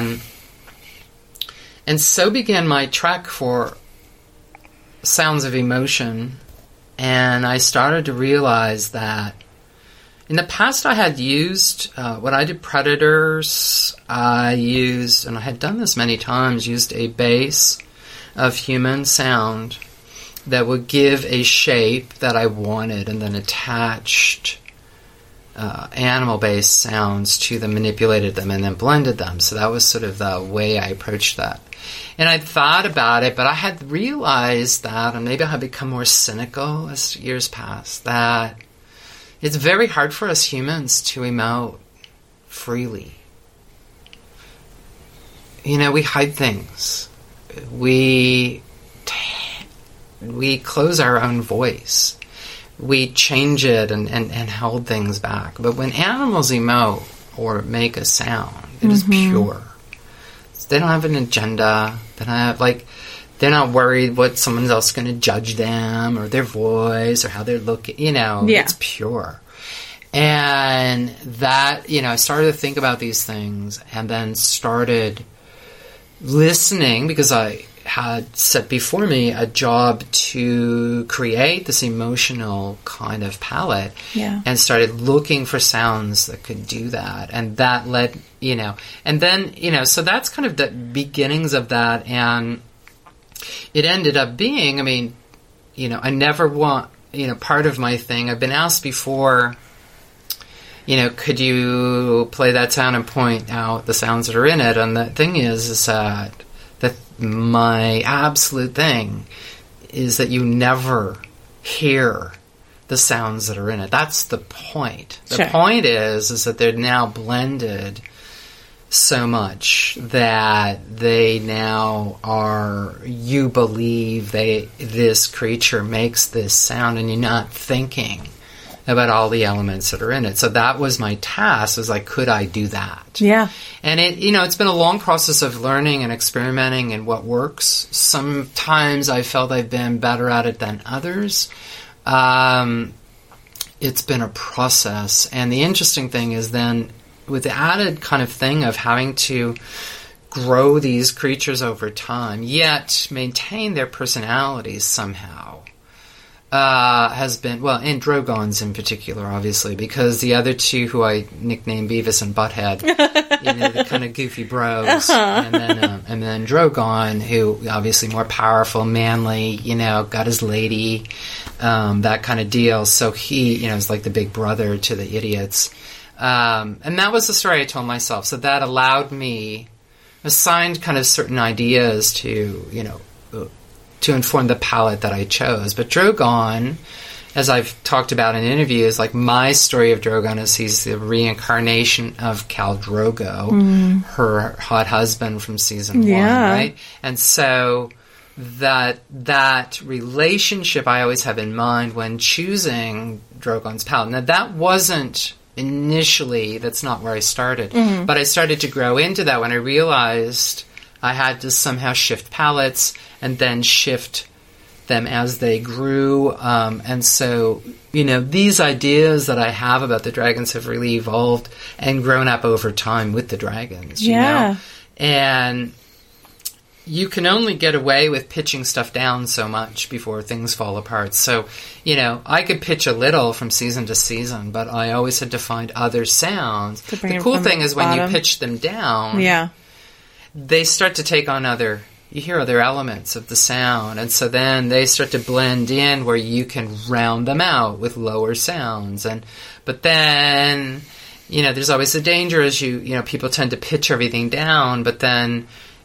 And so began my trek for sounds of emotion. And I started to realize that in the past I had used, when I did Predators, I used, and I had done this many times, used a base of human sound that would give a shape that I wanted, and then attached animal-based sounds to them, manipulated them, and then blended them. So that was sort of the way I approached that. And I'd thought about it, but I had realized that, and maybe I had become more cynical as years passed, that it's very hard for us humans to emote freely. You know, we hide things. We close our own voice. We change it and hold things back. But when animals emote or make a sound, it is pure. They don't have an agenda. They don't have, they're not worried what someone else is going to judge them or their voice or how they're looking. You know, it's pure. And that, I started to think about these things, and then started listening, because I had set before me a job to create this emotional kind of palette, and started looking for sounds that could do that. And that led, and then, so that's kind of the beginnings of that. And it ended up being, I never want, part of my thing, I've been asked before, could you play that sound and point out the sounds that are in it? And the thing is that my absolute thing is that you never hear the sounds that are in it. That's the point. The point is that they're now blended so much that they now are, you believe this creature makes this sound, and you're not thinking about all the elements that are in it. So that was my task, was could I do that? Yeah. And it's been a long process of learning and experimenting and what works. Sometimes I felt I've been better at it than others. It's been a process. And the interesting thing is then, with the added kind of thing of having to grow these creatures over time, yet maintain their personalities somehow, has been, and Drogon's in particular, obviously, because the other two, who I nicknamed Beavis and Butthead, the kind of goofy bros, and then Drogon, who obviously more powerful, manly, got his lady, that kind of deal. So he, is like the big brother to the idiots. And that was the story I told myself. So that allowed me, assigned kind of certain ideas to, to inform the palette that I chose. But Drogon, as I've talked about in interviews, my story of Drogon is he's the reincarnation of Khal Drogo, her hot husband from season 1, right? And so that relationship I always have in mind when choosing Drogon's palette. Now, that wasn't initially, that's not where I started. But I started to grow into that when I realized I had to somehow shift palettes and then shift them as they grew. And so, these ideas that I have about the dragons have really evolved and grown up over time with the dragons, you know? And you can only get away with pitching stuff down so much before things fall apart. So, I could pitch a little from season to season, but I always had to find other sounds. The cool thing is when you pitch them down, they start to take on you hear other elements of the sound, and so then they start to blend in where you can round them out with lower sounds. But then, there's always the danger as people tend to pitch everything down, but then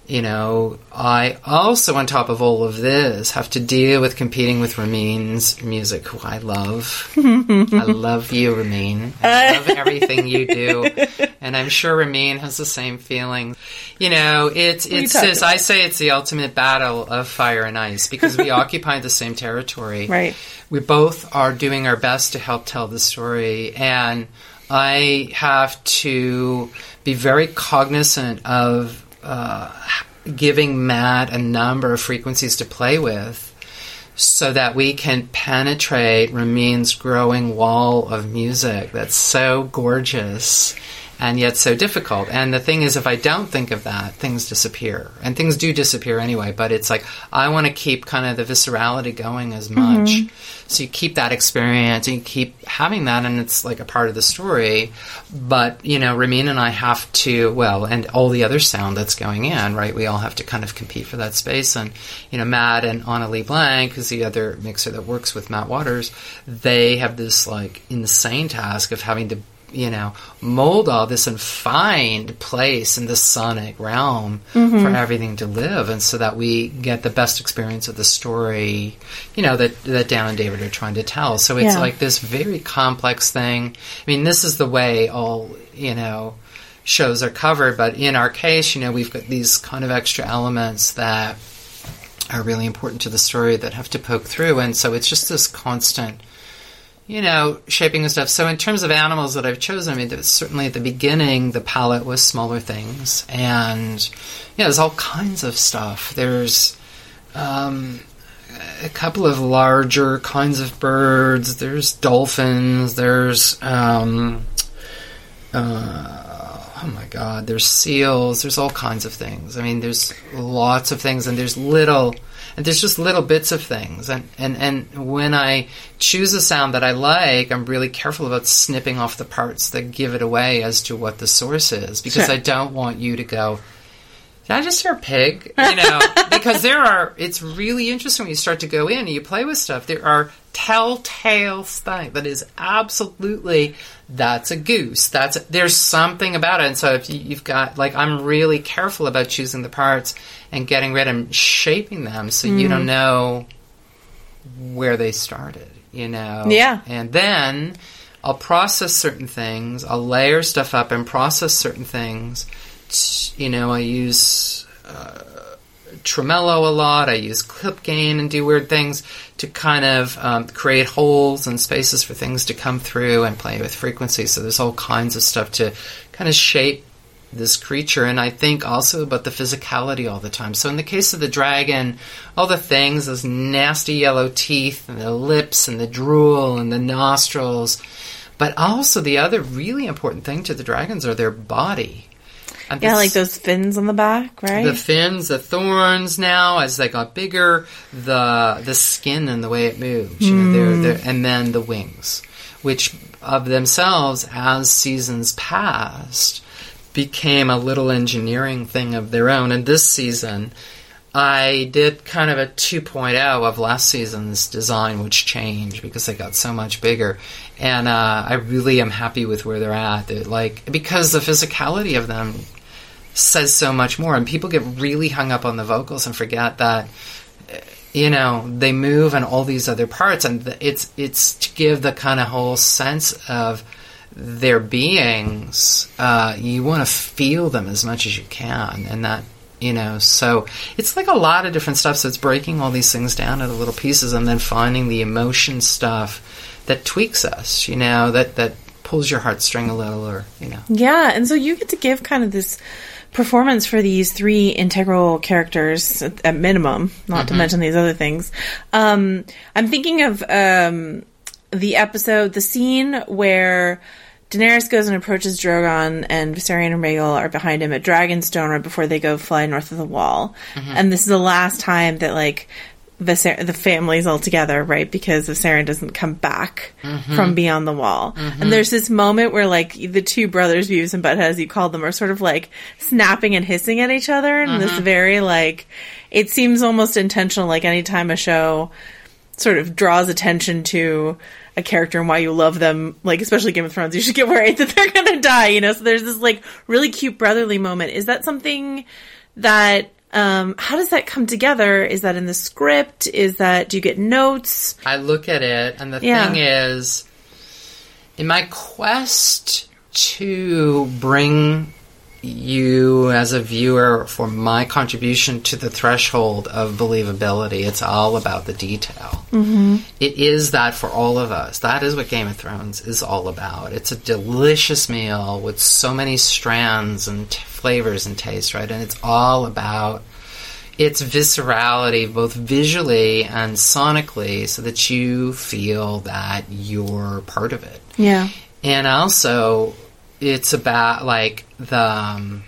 You know, I also, on top of all of this, have to deal with competing with Ramin's music, who I love. I love you, Ramin. I love everything you do. And I'm sure Ramin has the same feeling. You know, I say it's the ultimate battle of fire and ice, because we occupy the same territory. Right. We both are doing our best to help tell the story. And I have to be very cognizant of giving Matt a number of frequencies to play with so that we can penetrate Ramin's growing wall of music that's so gorgeous and yet so difficult. And the thing is, if I don't think of that, things disappear. And things do disappear anyway, but it's like I want to keep kind of the viscerality going as much. So you keep that experience and you keep having that, and it's like a part of the story. But, you know, Ramin and I have to, and all the other sound that's going in, right? We all have to kind of compete for that space. And, you know, Matt and Annalie Blanc, who's the other mixer that works with Matt Waters, they have this like insane task of having to, you know, mold all this and find place in the sonic realm for everything to live, and so that we get the best experience of the story, you know, that Dan and David are trying to tell. So it's like this very complex thing. I mean, this is the way all, you know, shows are covered, but in our case, you know, we've got these kind of extra elements that are really important to the story that have to poke through, and so it's just this constant, you know, shaping and stuff. So in terms of animals that I've chosen, I mean, certainly at the beginning, the palette was smaller things. And, yeah, there's all kinds of stuff. There's a couple of larger kinds of birds. There's dolphins. There's, oh my God, there's seals. There's all kinds of things. I mean, there's lots of things, and there's just little bits of things. And when I choose a sound that I like, I'm really careful about snipping off the parts that give it away as to what the source is, because I don't want you to go, did I just hear a pig? You know, because it's really interesting when you start to go in and you play with stuff. There are telltale stuff that is absolutely, that's a goose. There's something about it. And so if you've got, like, I'm really careful about choosing the parts and getting rid and shaping them so you don't know where they started, you know? Yeah. And then I'll process certain things. I'll layer stuff up and process certain things. You know, I use tremolo a lot. I use clip gain and do weird things to kind of create holes and spaces for things to come through and play with frequencies. So there's all kinds of stuff to kind of shape this creature. And I think also about the physicality all the time. So in the case of the dragon, all the things, those nasty yellow teeth and the lips and the drool and the nostrils. But also the other really important thing to the dragons are their body. And like those fins on the back, right? The fins, the thorns now, as they got bigger, the skin and the way it moves, you know, and then the wings, which of themselves, as seasons passed, became a little engineering thing of their own. And this season, I did kind of a 2.0 of last season's design, which changed because they got so much bigger. And I really am happy with where they're at. Because the physicality of them says so much more, and people get really hung up on the vocals and forget that, you know, they move and all these other parts, and it's to give the kind of whole sense of their beings. You want to feel them as much as you can, and that, you know, so it's like a lot of different stuff. So it's breaking all these things down into little pieces and then finding the emotion stuff that tweaks us, you know, that pulls your heartstring a little, or, you know. Yeah, and so you get to give kind of this performance for these three integral characters at minimum, not to mention these other things. I'm thinking of the scene where Daenerys goes and approaches Drogon, and Viserion and Rhaegal are behind him at Dragonstone right before they go fly north of the Wall. And this is the last time that, like, the family's all together, right? Because Viserion doesn't come back from beyond the Wall. And there's this moment where, like, the two brothers, Beavis and Butthead, as you called them, are sort of, like, snapping and hissing at each other. And this very, like, it seems almost intentional, like, anytime a show sort of draws attention to a character and why you love them, like, especially Game of Thrones, you should get worried that they're gonna die, you know? So there's this, like, really cute brotherly moment. Is that something that How does that come together? Is that in the script? Do you get notes? I look at it, and the thing is, in my quest to bring you as a viewer for my contribution to the threshold of believability, it's all about the detail. Mm-hmm. It is that for all of us. That is what Game of Thrones is all about. It's a delicious meal with so many strands and flavors and tastes, right? And it's all about its viscerality, both visually and sonically, so that you feel that you're part of it. Yeah. And also, it's about, like, the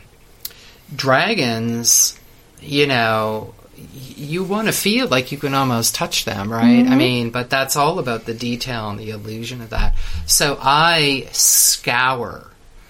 dragons, you know, you want to feel like you can almost touch them, right? Mm-hmm. I mean, but that's all about the detail and the illusion of that. So I scour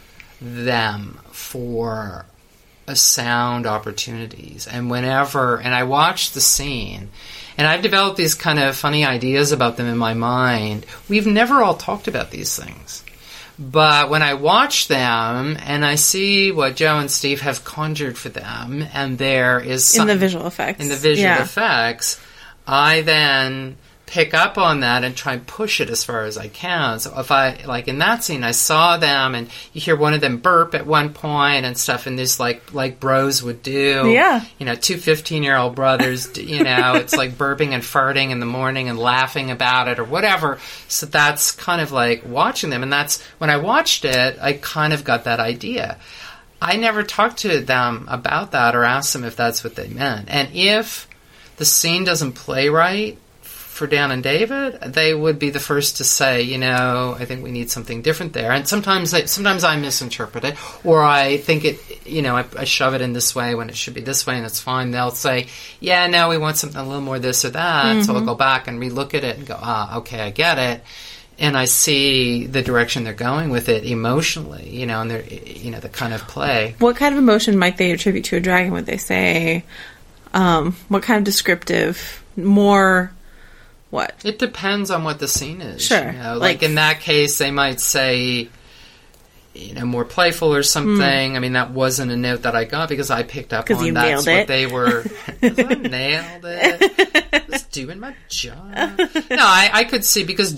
them for sound opportunities. And I watch the scene, and I've developed these kind of funny ideas about them in my mind. We've never all talked about these things. But when I watch them and I see what Joe and Steve have conjured for them, and there is in the visual effects. Effects, I then pick up on that and try and push it as far as I can. So if I, like in that scene, I saw them, and you hear one of them burp at one point and stuff, and this like bros would do. Yeah. You know, two 15-year-old brothers, you know, it's like burping and farting in the morning and laughing about it or whatever. So that's kind of like watching them. And that's, when I watched it, I kind of got that idea. I never talked to them about that or asked them if that's what they meant. And if the scene doesn't play right for Dan and David, they would be the first to say, you know, I think we need something different there. And sometimes I misinterpret it, or I think it, you know, I shove it in this way when it should be this way, and it's fine. They'll say, yeah, no, we want something a little more this or that. Mm-hmm. So I'll go back and relook at it and go, okay, I get it. And I see the direction they're going with it emotionally, you know, and they're, you know, the kind of play. What kind of emotion might they attribute to a dragon? Would they say, what kind of descriptive, more... What? It depends on what the scene is. Sure. You know? Like in that case, they might say, you know, more playful or something. I mean, that wasn't a note that I got because I picked up on that's what they were. I nailed it. I was doing my job. No, I could see because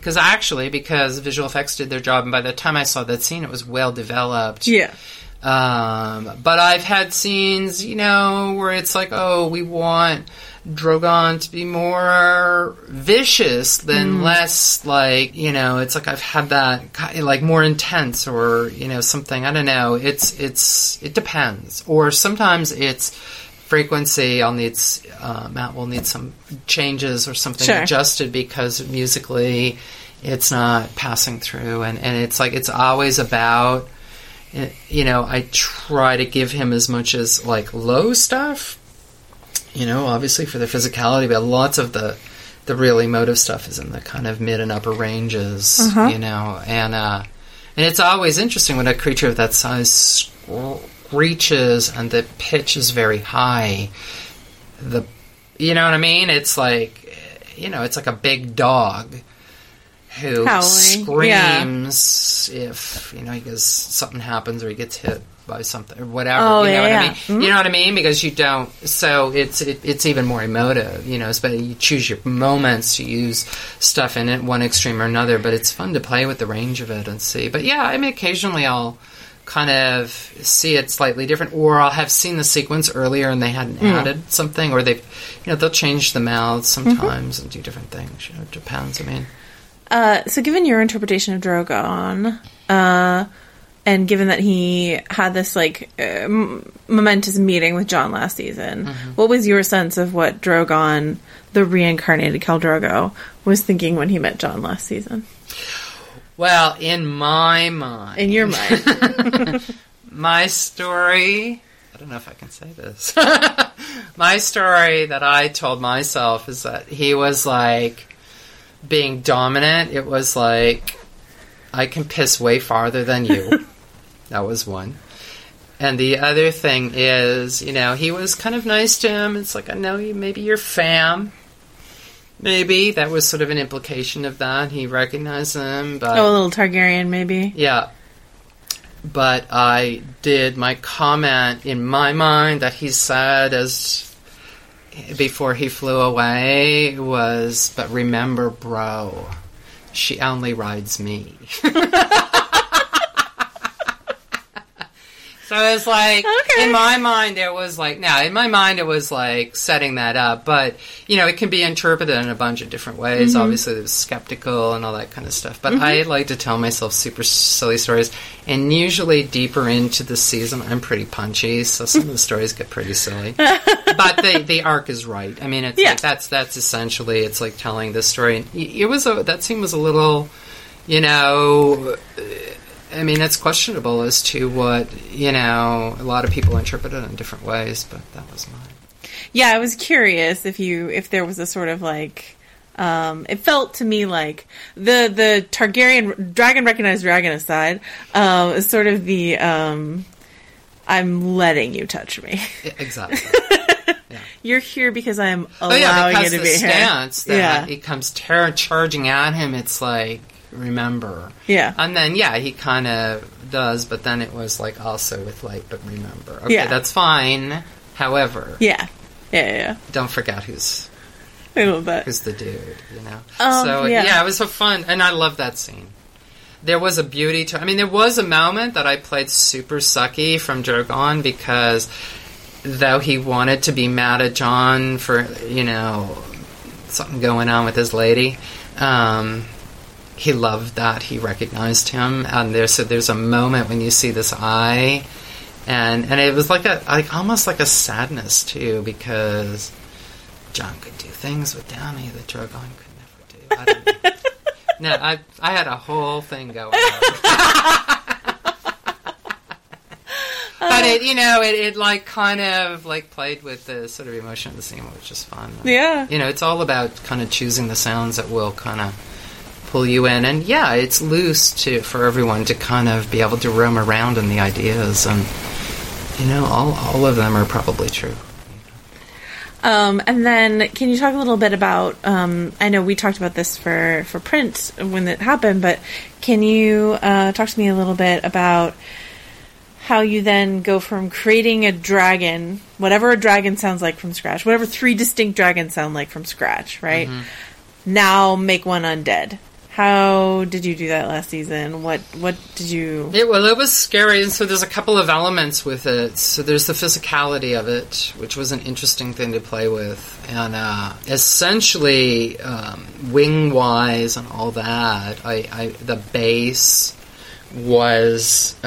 visual effects did their job, and by the time I saw that scene, it was well developed. Yeah. But I've had scenes, you know, where it's like, oh, we want Drogon to be more vicious than less, like, you know, it's like I've had that, like, more intense or, you know, something, I don't know, it depends. Or sometimes it's frequency, Matt will need some changes or something adjusted because musically it's not passing through, and it's like, it's always about, you know, I try to give him as much as, like, low stuff, you know, obviously for the physicality, but lots of the real emotive stuff is in the kind of mid and upper ranges, you know, and it's always interesting when a creature of that size screeches and the pitch is very high. You know what I mean? It's like, you know, it's like a big dog who screams if, you know, because something happens or he gets hit by something or whatever. What I mean? Mm-hmm. You know what I mean? Because you don't. So it's even more emotive. You know, but you choose your moments to use stuff in it, one extreme or another. But it's fun to play with the range of it and see. But yeah, I mean, occasionally I'll kind of see it slightly different, or I'll have seen the sequence earlier and they hadn't added something, or they'll change the mouths sometimes and do different things. You know, it depends. I mean. So given your interpretation of Drogon, and given that he had this, like, momentous meeting with Jon last season, what was your sense of what Drogon, the reincarnated Khal Drogo, was thinking when he met Jon last season? Well, in my mind... In your mind. My story... I don't know if I can say this. My story that I told myself is that he was, like, being dominant. It was like, I can piss way farther than you. That was one. And the other thing is, you know, he was kind of nice to him. It's like, I know maybe you're fam. Maybe. That was sort of an implication of that. He recognized him. But, a little Targaryen, maybe. Yeah. But I did my comment in my mind that he said before he flew away was, "But remember, bro, she only rides me." So it's like, in my mind, it was like setting that up. But, it can be interpreted in a bunch of different ways. Mm-hmm. Obviously, it was skeptical and all that kind of stuff. But I like to tell myself super silly stories. And usually deeper into the season, I'm pretty punchy. So some of the stories get pretty silly. But the arc is right. I mean, it's like, that's essentially, it's like telling this story. And that scene was a little, I mean, it's questionable as to what, a lot of people interpret it in different ways, but that was mine. Yeah, I was curious if there was a sort of like, it felt to me like the Targaryen dragon recognized dragon aside, is sort of the, I'm letting you touch me. Exactly. Yeah. You're here because I'm allowing you to be here. Stance that it comes charging at him, it's like, remember. Yeah. And then, he kind of does, but then it was like also with like, but remember. Okay, that's fine. However. Yeah. Don't forget who's I love that. Who's the dude, it was so fun. And I love that scene. There was a beauty to there was a moment that I played super sucky from Drogon because though he wanted to be mad at Jon for, something going on with his lady, he loved that he recognized him, and there's a moment when you see this eye, and it was like almost like a sadness too, because Jon could do things with Dany that Drogon could never do. I don't know. No, I had a whole thing going on. But it like kind of like played with the sort of emotion of the scene, which is fun. Yeah. It's all about kind of choosing the sounds that will kind of pull you in, and it's loose for everyone to kind of be able to roam around in the ideas, and all of them are probably true. And then can you talk a little bit about I know we talked about this for print when it happened, but can you talk to me a little bit about how you then go from creating a dragon, whatever a dragon sounds like from scratch, whatever 3 distinct dragons sound like from scratch, right? Mm-hmm. Now make one undead. How did you do that last season? What did you... It was scary, and so there's a couple of elements with it. So there's the physicality of it, which was an interesting thing to play with. And essentially, wing-wise and all that, the base was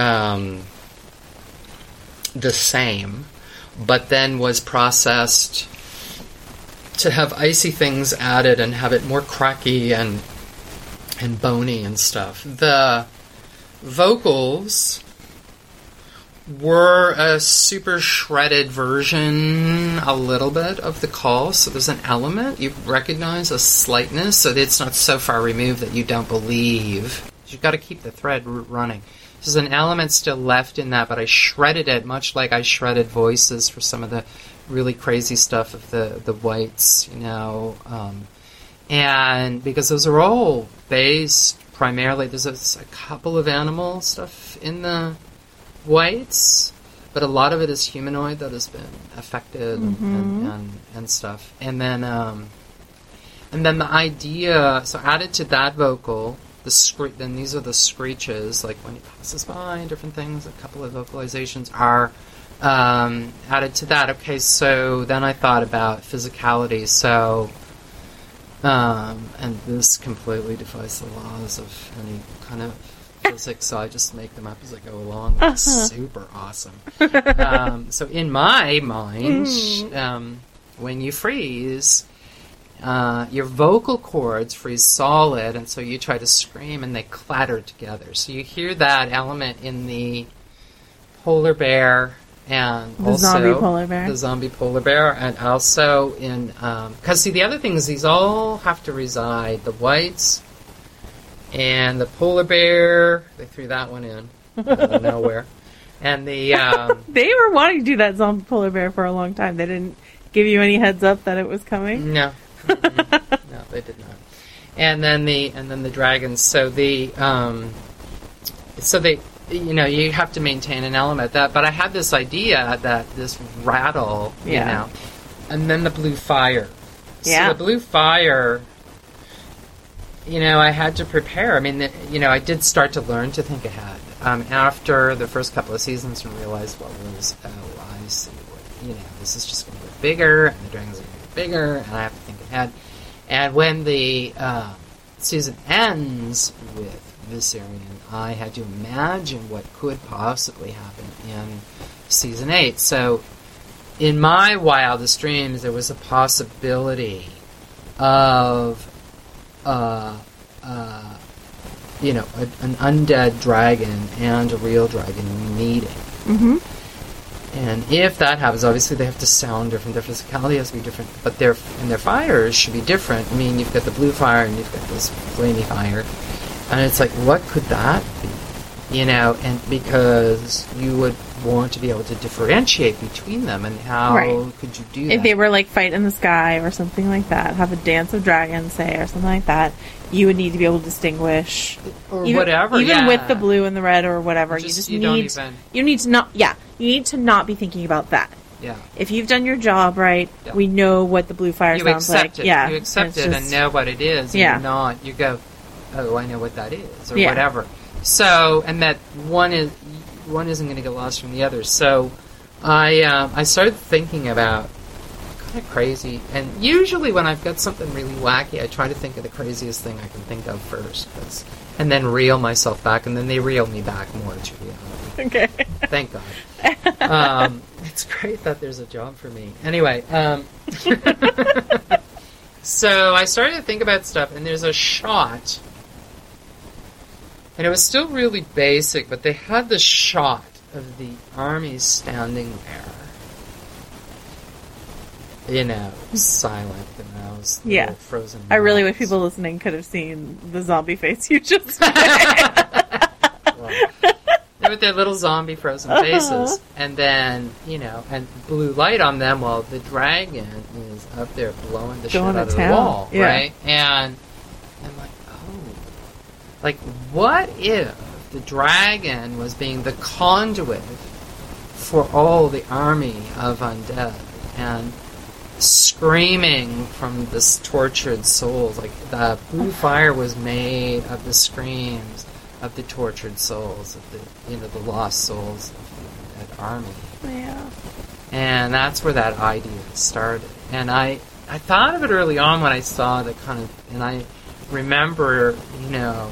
the same, but then was processed to have icy things added and have it more cracky and bony and stuff. The vocals were a super shredded version, a little bit, of the call. So there's an element. You recognize a slightness, so that it's not so far removed that you don't believe. You've got to keep the thread running. There's an element still left in that, but I shredded it much like I shredded voices for some of the really crazy stuff of the whites, and because those are all based primarily, there's a couple of animal stuff in the whites, but a lot of it is humanoid that has been affected and stuff. And then the idea, so added to that vocal, then these are the screeches, like when he passes by and different things, a couple of vocalizations are added to that. Okay, so then I thought about physicality, so and this completely defies the laws of any kind of physics, so I just make them up as I go along. It's super awesome. So in my mind, when you freeze, your vocal cords freeze solid, and so you try to scream and they clatter together. So you hear that element in the polar bear and the zombie polar bear, and also in because the other thing is these all have to reside, the whites and the polar bear. They threw that one in out of nowhere, and the they were wanting to do that zombie polar bear for a long time. They didn't give you any heads up that it was coming. No, no, they did not. And then the dragons. So you have to maintain an element that. But I had this idea that this rattle, and then the blue fire. Yeah. So the blue fire, I had to prepare. I mean, I did start to learn to think ahead after the first couple of seasons and realized what was, I see this is just going to get bigger, and the dragons are going to get bigger, and I have to think ahead. And when the season ends with Viserion, I had to imagine what could possibly happen in season 8. So, in my wildest dreams, there was a possibility of, an undead dragon and a real dragon meeting. Mm-hmm. And if that happens, obviously they have to sound different. Their physicality has to be different, but their fires should be different. I mean, you've got the blue fire and you've got this flamey fire, and it's like, what could that be? And because you would want to be able to differentiate between them, and how could you do that? If they were like fight in the sky or something like that, have a dance of dragons, say, or something like that, you would need to be able to distinguish, or whatever, even with the blue and the red or whatever. You need to not be thinking about that. Yeah. If you've done your job right, we know what the blue fire sounds like. Yeah, you accept it and know what it is. And you go, oh, I know what that is, or whatever. So, and that one isn't going to get lost from the other. So, I started thinking about kind of crazy, and usually when I've got something really wacky, I try to think of the craziest thing I can think of first, and then reel myself back, and then they reel me back more to reality. Okay. Thank God. It's great that there's a job for me. Anyway, so I started to think about stuff, and there's a shot, and it was still really basic, but they had the shot of the army standing there, silent, and those little frozen I really wish people listening could have seen the zombie face you just made. With their little zombie frozen faces, and then, and blue light on them while the dragon is up there blowing the shit out of the wall, right? And I'm like, what if the dragon was being the conduit for all the army of undead, and screaming from this tortured souls, like the blue fire was made of the screams of the tortured souls, of the lost souls of that army. Yeah. And that's where that idea started. And I thought of it early on when I saw the kind of, and I remember, emailing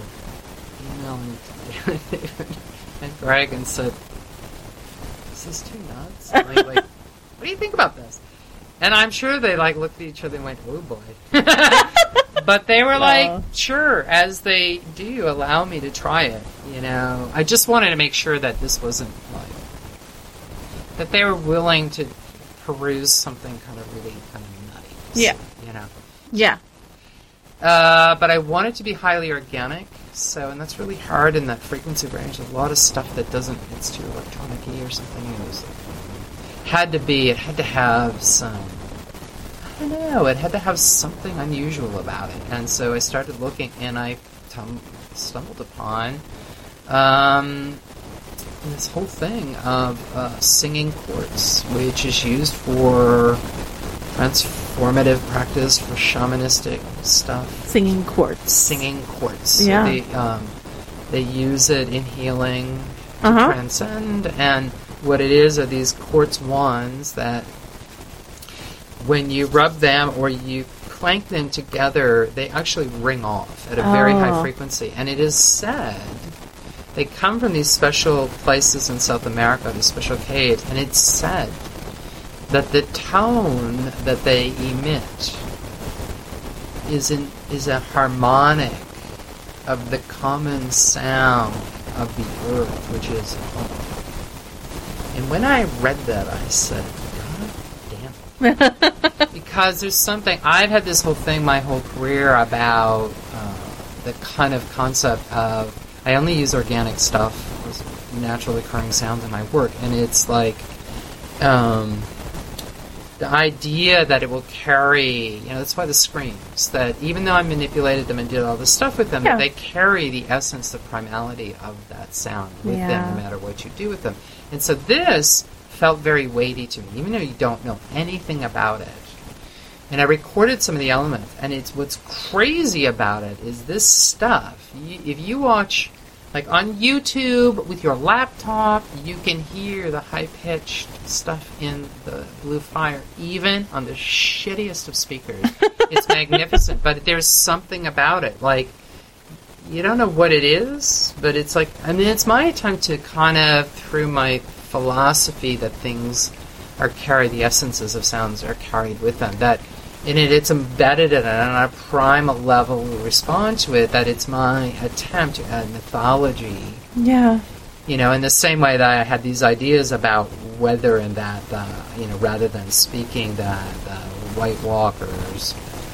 David and Greg and said, "Is this too nuts? Like, what do you think about this?" And I'm sure they looked at each other and went, "Oh boy." But they were sure, as they do, allow me to try it, I just wanted to make sure that this wasn't that they were willing to peruse something kind of really kind of nutty. Yeah. Yeah. But I want it to be highly organic, and that's really hard in that frequency range. There's a lot of stuff that it's too electronic-y or something. It had to have some, I don't know, it had to have something unusual about it. And so I started looking, and I stumbled upon this whole thing of singing quartz, which is used for transformative practice for shamanistic stuff. Singing quartz. Yeah. So they use it in healing to transcend, and what it is are these quartz wands that when you rub them or you clank them together, they actually ring off at a very high frequency. And it is said they come from these special places in South America, these special caves, and it's said that the tone that they emit is a harmonic of the common sound of the earth, which is home. And when I read that, I said, God damn it. Because there's something, I've had this whole thing my whole career about the kind of concept of, I only use organic stuff, naturally occurring sounds in my work, and it's like, the idea that it will carry, that's why the screams, that even though I manipulated them and did all this stuff with them, that they carry the essence, the primality of that sound with them, no matter what you do with them. And so this felt very weighty to me, even though you don't know anything about it. And I recorded some of the elements, and what's crazy about it is this stuff, if you watch, like on YouTube with your laptop, you can hear the high-pitched stuff in the Blue Fire, even on the shittiest of speakers. It's magnificent, but there's something about it. Like, you don't know what it is, but it's like, it's my attempt to kind of, through my philosophy that things the essences of sounds are carried with them, that in it's embedded in it, and on a primal level we respond to it, that it's my attempt to add mythology. Yeah. In the same way that I had these ideas about weather and that, rather than speaking that the White Walkers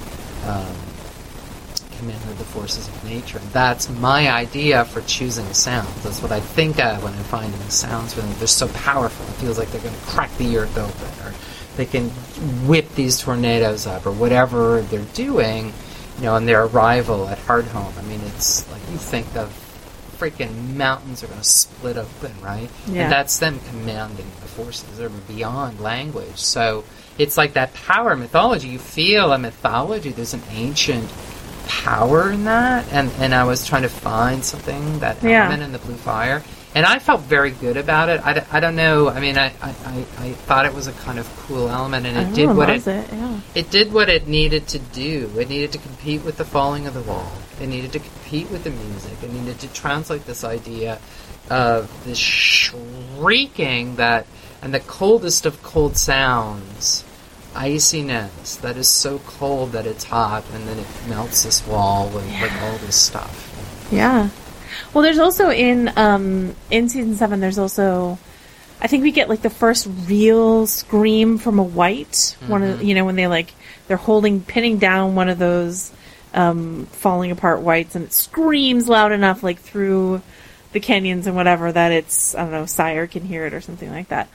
commanded the forces of nature. And that's my idea for choosing sounds. That's what I think of when I'm finding sounds. When they're so powerful, it feels like they're going to crack the earth open, or they can whip these tornadoes up, or whatever they're doing, on their arrival at Hardhome. It's like you think the freaking mountains are going to split open, right? Yeah. And that's them commanding the forces. They're beyond language. So it's like that power mythology. You feel a mythology. There's an ancient power in that. And I was trying to find something, that element in the Blue Fire. And I felt very good about it. I don't know. I thought it was a kind of cool element, and it did what it did what it needed to do. It needed to compete with the falling of the wall. It needed to compete with the music. It needed to translate this idea of this shrieking and the coldest of cold sounds, iciness that is so cold that it's hot, and then it melts this wall with all this stuff. Yeah. Well, there's also in season 7, there's also, I think we get like the first real scream from a white. One of when they're pinning down one of those falling apart whites, and it screams loud enough, like through the canyons and whatever, that it's, I don't know, Sire can hear it or something like that.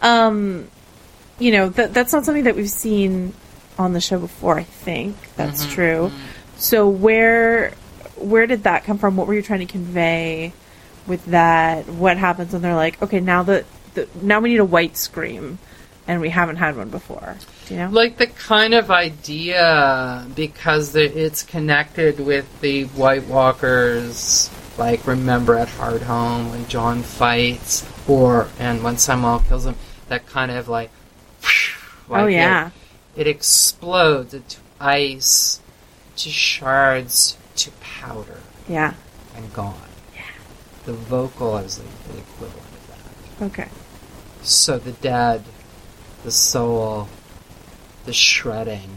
That's not something that we've seen on the show before. I think that's true. So where did that come from? What were you trying to convey with that? What happens when they're like, okay, now now we need a white scream, and we haven't had one before? Do you know? Like the kind of idea, because it's connected with the White Walkers, like remember at Hardhome when Jon fights, and when Samwell kills him, that kind of like it explodes into ice, to shards, to powder. Yeah. And gone. Yeah. The vocal is the equivalent of that. Okay. So the dead, the soul, the shredding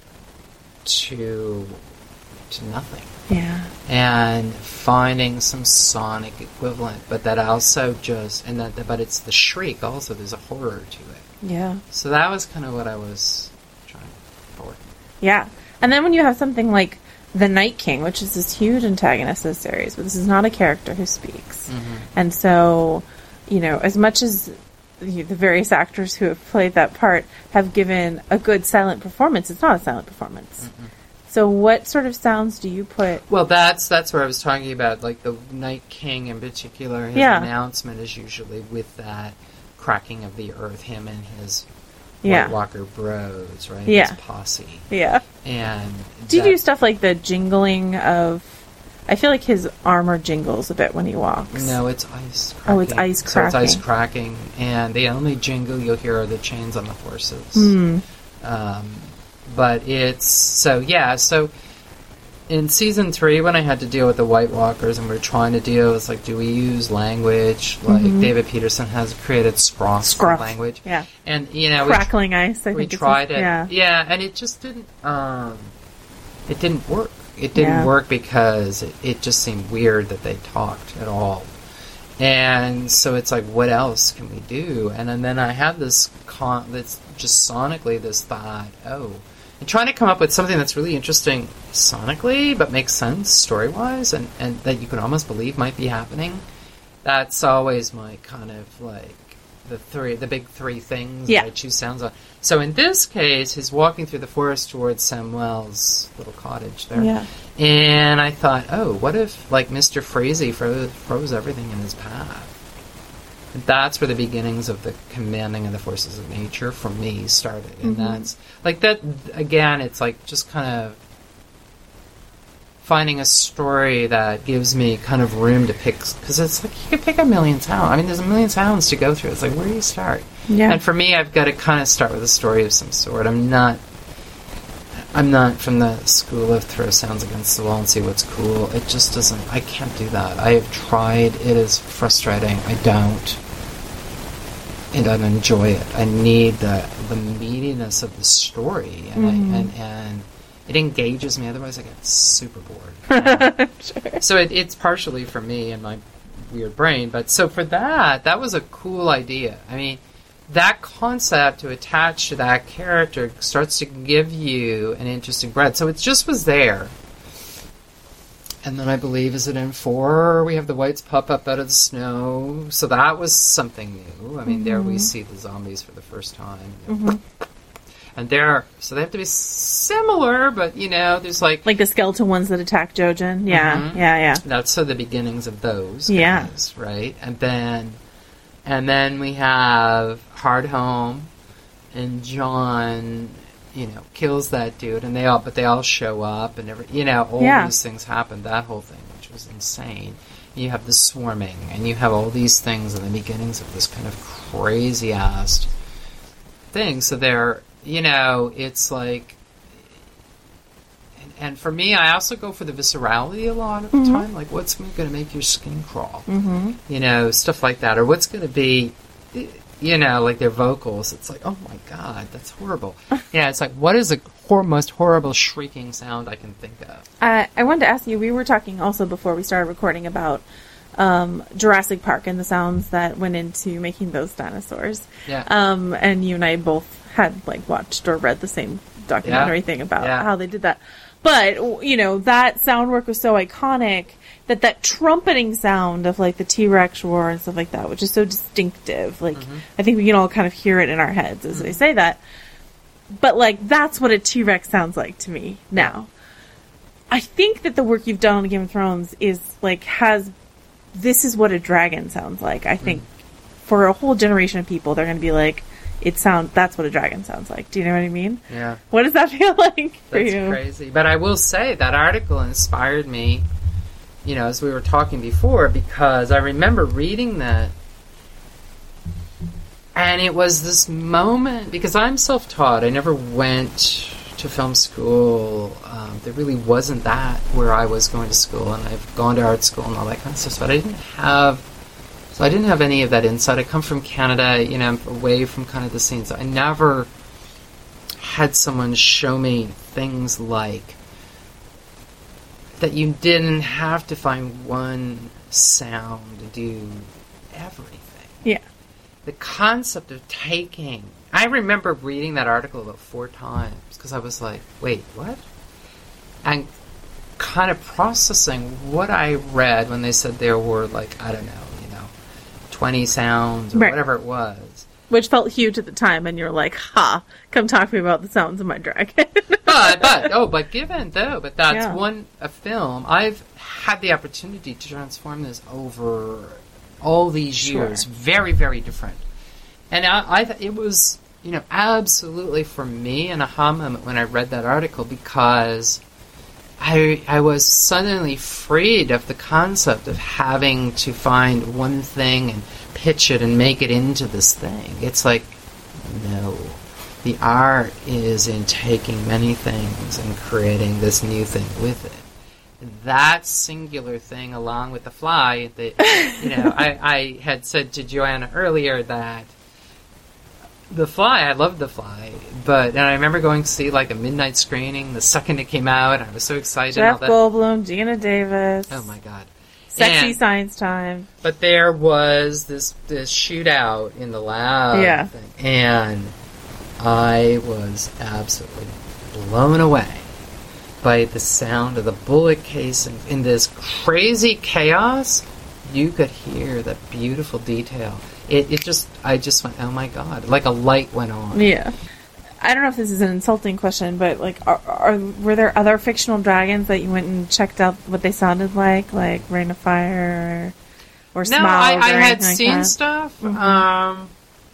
to nothing. Yeah. And finding some sonic equivalent, but that also but it's the shriek also, there's a horror to it. Yeah. So that was kind of what I was trying for. Yeah. And then when you have something like the Night King, which is this huge antagonist of the series, but this is not a character who speaks. And so, as much as the various actors who have played that part have given a good silent performance, it's not a silent performance. So what sort of sounds do you put? Well, that's what I was talking about, like the Night King in particular. His announcement is usually with that cracking of the earth, him and his White Walker bros, right? Yeah. His posse. Yeah. And do you do stuff like the jingling of... I feel like his armor jingles a bit when he walks. No, it's ice cracking. Oh, it's ice cracking. So it's ice cracking, and the only jingle you'll hear are the chains on the horses. But it's... So in season 3, when I had to deal with the White Walkers, and we were trying to deal, it's like, do we use language? Like David Peterson has created scruff language. Yeah. And, crackling ice, I think. We tried it. Yeah, and it just didn't... it didn't work. It didn't work because it just seemed weird that they talked at all. And so it's like, what else can we do? And then I had this that's just sonically this thought, and trying to come up with something that's really interesting sonically, but makes sense story-wise, and that you can almost believe might be happening. That's always my kind of, like, the big three things Yeah. that I choose sounds on. So in this case, he's walking through the forest towards Samuel's little cottage there. Yeah. And I thought, oh, what if, like, Mr. Freezy froze everything in his path? And that's where the beginnings of the commanding of the forces of nature, for me, started. And that's, like, that, again, it's like just kind of finding a story that gives me kind of room to pick, because it's like you could pick a million sounds. I mean, there's a million sounds to go through. It's like, where do you start? Yeah. And for me, I've got to kind of start with a story of some sort. I'm not from the school of throw sounds against the wall and see what's cool. It just doesn't, I can't do that. I have tried. It is frustrating. I don't enjoy it. I need the meatiness of the story, and and it engages me. Otherwise, I get super bored. Sure. So it's partially for me and my weird brain. But so for that was a cool idea. I mean, that concept to attach to that character starts to give you an interesting breadth. So it just was there. And then I believe, is it in 4, we have the whites pop up out of the snow. So that was something new. I mean, there we see the zombies for the first time. And so they have to be similar, but, you know, there's like the skeletal ones that attack Jojen. Yeah, yeah. That's so the beginnings of those Yeah. guys, right? And then we have Hardhome, and John, you know, kills that dude, and they all show up, and all these things happen. That whole thing, which was insane. You have the swarming, and you have all these things in the beginnings of this kind of crazy ass thing. So they're, you know, it's like, and for me, I also go for the viscerality a lot of the time. Like, what's going to make your skin crawl? You know, stuff like that. Or what's going to be, you know, like their vocals. It's like, oh my God, that's horrible. Yeah, it's like, what is the most horrible shrieking sound I can think of? I wanted to ask you, we were talking also before we started recording about Jurassic Park and the sounds that went into making those dinosaurs. Yeah. And you and I both had, like, watched or read the same documentary thing about how they did that. But, you know, that sound work was so iconic that trumpeting sound of, like, the T-Rex roar and stuff like that, which is so distinctive. Like, I think we can all kind of hear it in our heads as they say that. But, like, that's what a T-Rex sounds like to me now. I think that the work you've done on Game of Thrones is, like, this is what a dragon sounds like. I think for a whole generation of people, they're going to be like, that's what a dragon sounds like. Do you know what I mean? Yeah. What does that feel like for you? That's crazy. But I will say that article inspired me, you know, as we were talking before, because I remember reading that, and it was this moment, because I'm self-taught. I never went to film school. There really wasn't that where I was going to school, and I've gone to art school and all that kind of stuff, but I didn't have any of that insight. I come from Canada, you know, away from kind of the scenes. I never had someone show me things like that you didn't have to find one sound to do everything. Yeah. The concept of taking... I remember reading that article about 4 times because I was like, wait, what? And kind of processing what I read when they said there were, like, I don't know, 20 sounds or whatever it was. Which felt huge at the time, and you're like, come talk to me about the sounds of my dragon. but that's a film. I've had the opportunity to transform this over all these years. Very, very different. And it was, you know, absolutely for me an aha moment when I read that article, because I was suddenly freed of the concept of having to find one thing and pitch it and make it into this thing. It's like, no. The art is in taking many things and creating this new thing with it. That singular thing, along with The Fly, that, you know, I had said to Joanna earlier that The Fly, I loved The Fly, and I remember going to see, like, a midnight screening the second it came out, and I was so excited. Jeff Goldblum, Gina Davis. Oh, my God. Sexy science time. But there was this shootout in the lab thing, and I was absolutely blown away by the sound of the bullet casing. In this crazy chaos, you could hear the beautiful detail. I just went, oh my God, like a light went on. Yeah. I don't know if this is an insulting question, but like, were there other fictional dragons that you went and checked out what they sounded like Rain of Fire or Smaug? No, I had like seen that? stuff, Mm-hmm.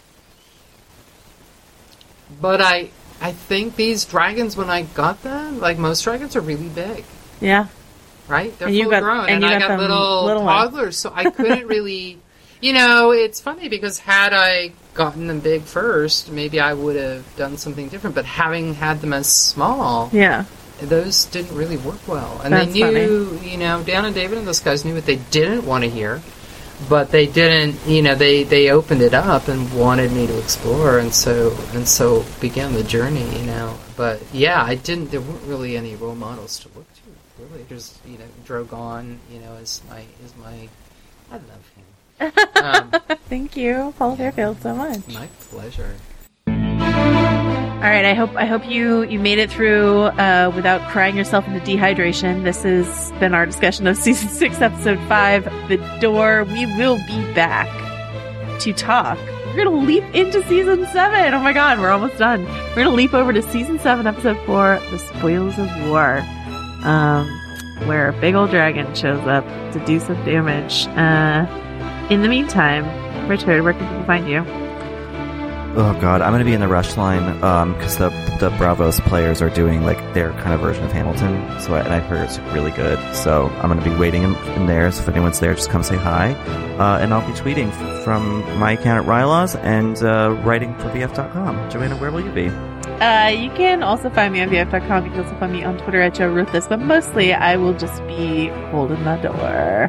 but I think these dragons, when I got them, like most dragons, are really big. Yeah. Right? They're And you full got- grown, and and you I got got them little little toddlers, so I couldn't really. It's funny because had I gotten them big first, maybe I would have done something different. But having had them as small, Yeah. those didn't really work well. And That's they knew, Dan and David and those guys knew what they didn't want to hear, but they didn't, they opened it up and wanted me to explore, and so began the journey, But yeah, there weren't really any role models to look to. Really, there's, Drogon, is my, I love him. Thank you, Paul Fairfield, so much. My pleasure. All right, I hope you made it through without crying yourself into dehydration. This has been our discussion of season 6, episode 5, The Door. We will be back to talk. We're gonna leap into season 7. Oh my God, we're almost done. We're gonna leap over to season 7, episode 4, The Spoils of War, where a big old dragon shows up to do some damage. In the meantime, Richard, where can people find you? Oh God, I'm going to be in the rush line because the Bravos players are doing like their kind of version of Hamilton. And I've heard it's really good. So I'm going to be waiting in there. So if anyone's there, just come say hi. And I'll be tweeting from my account at Rylaws and writing for VF.com. Joanna, where will you be? You can also find me on VF.com. You can also find me on Twitter at Joe Ruthless. But mostly, I will just be holding the door.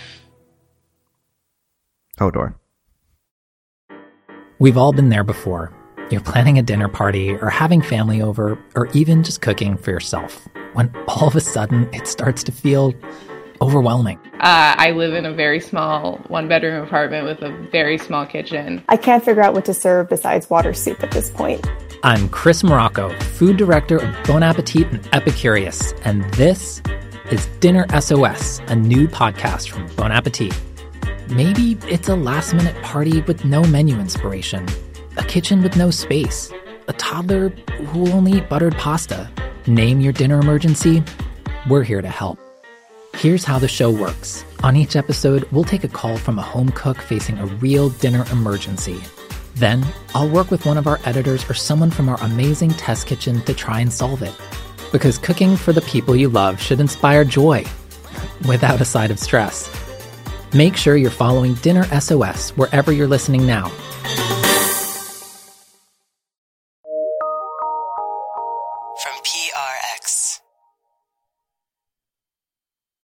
Hodor. We've all been there before. You're planning a dinner party or having family over or even just cooking for yourself when all of a sudden it starts to feel overwhelming. I live in a very small one-bedroom apartment with a very small kitchen. I can't figure out what to serve besides water soup at this point. I'm Chris Morocco, food director of Bon Appetit and Epicurious, and this is Dinner SOS, a new podcast from Bon Appetit. Maybe it's a last-minute party with no menu inspiration, a kitchen with no space, a toddler who will only eat buttered pasta. Name your dinner emergency. We're here to help. Here's how the show works. On each episode, we'll take a call from a home cook facing a real dinner emergency. Then, I'll work with one of our editors or someone from our amazing test kitchen to try and solve it. Because cooking for the people you love should inspire joy, without a side of stress. Make sure you're following Dinner SOS wherever you're listening now.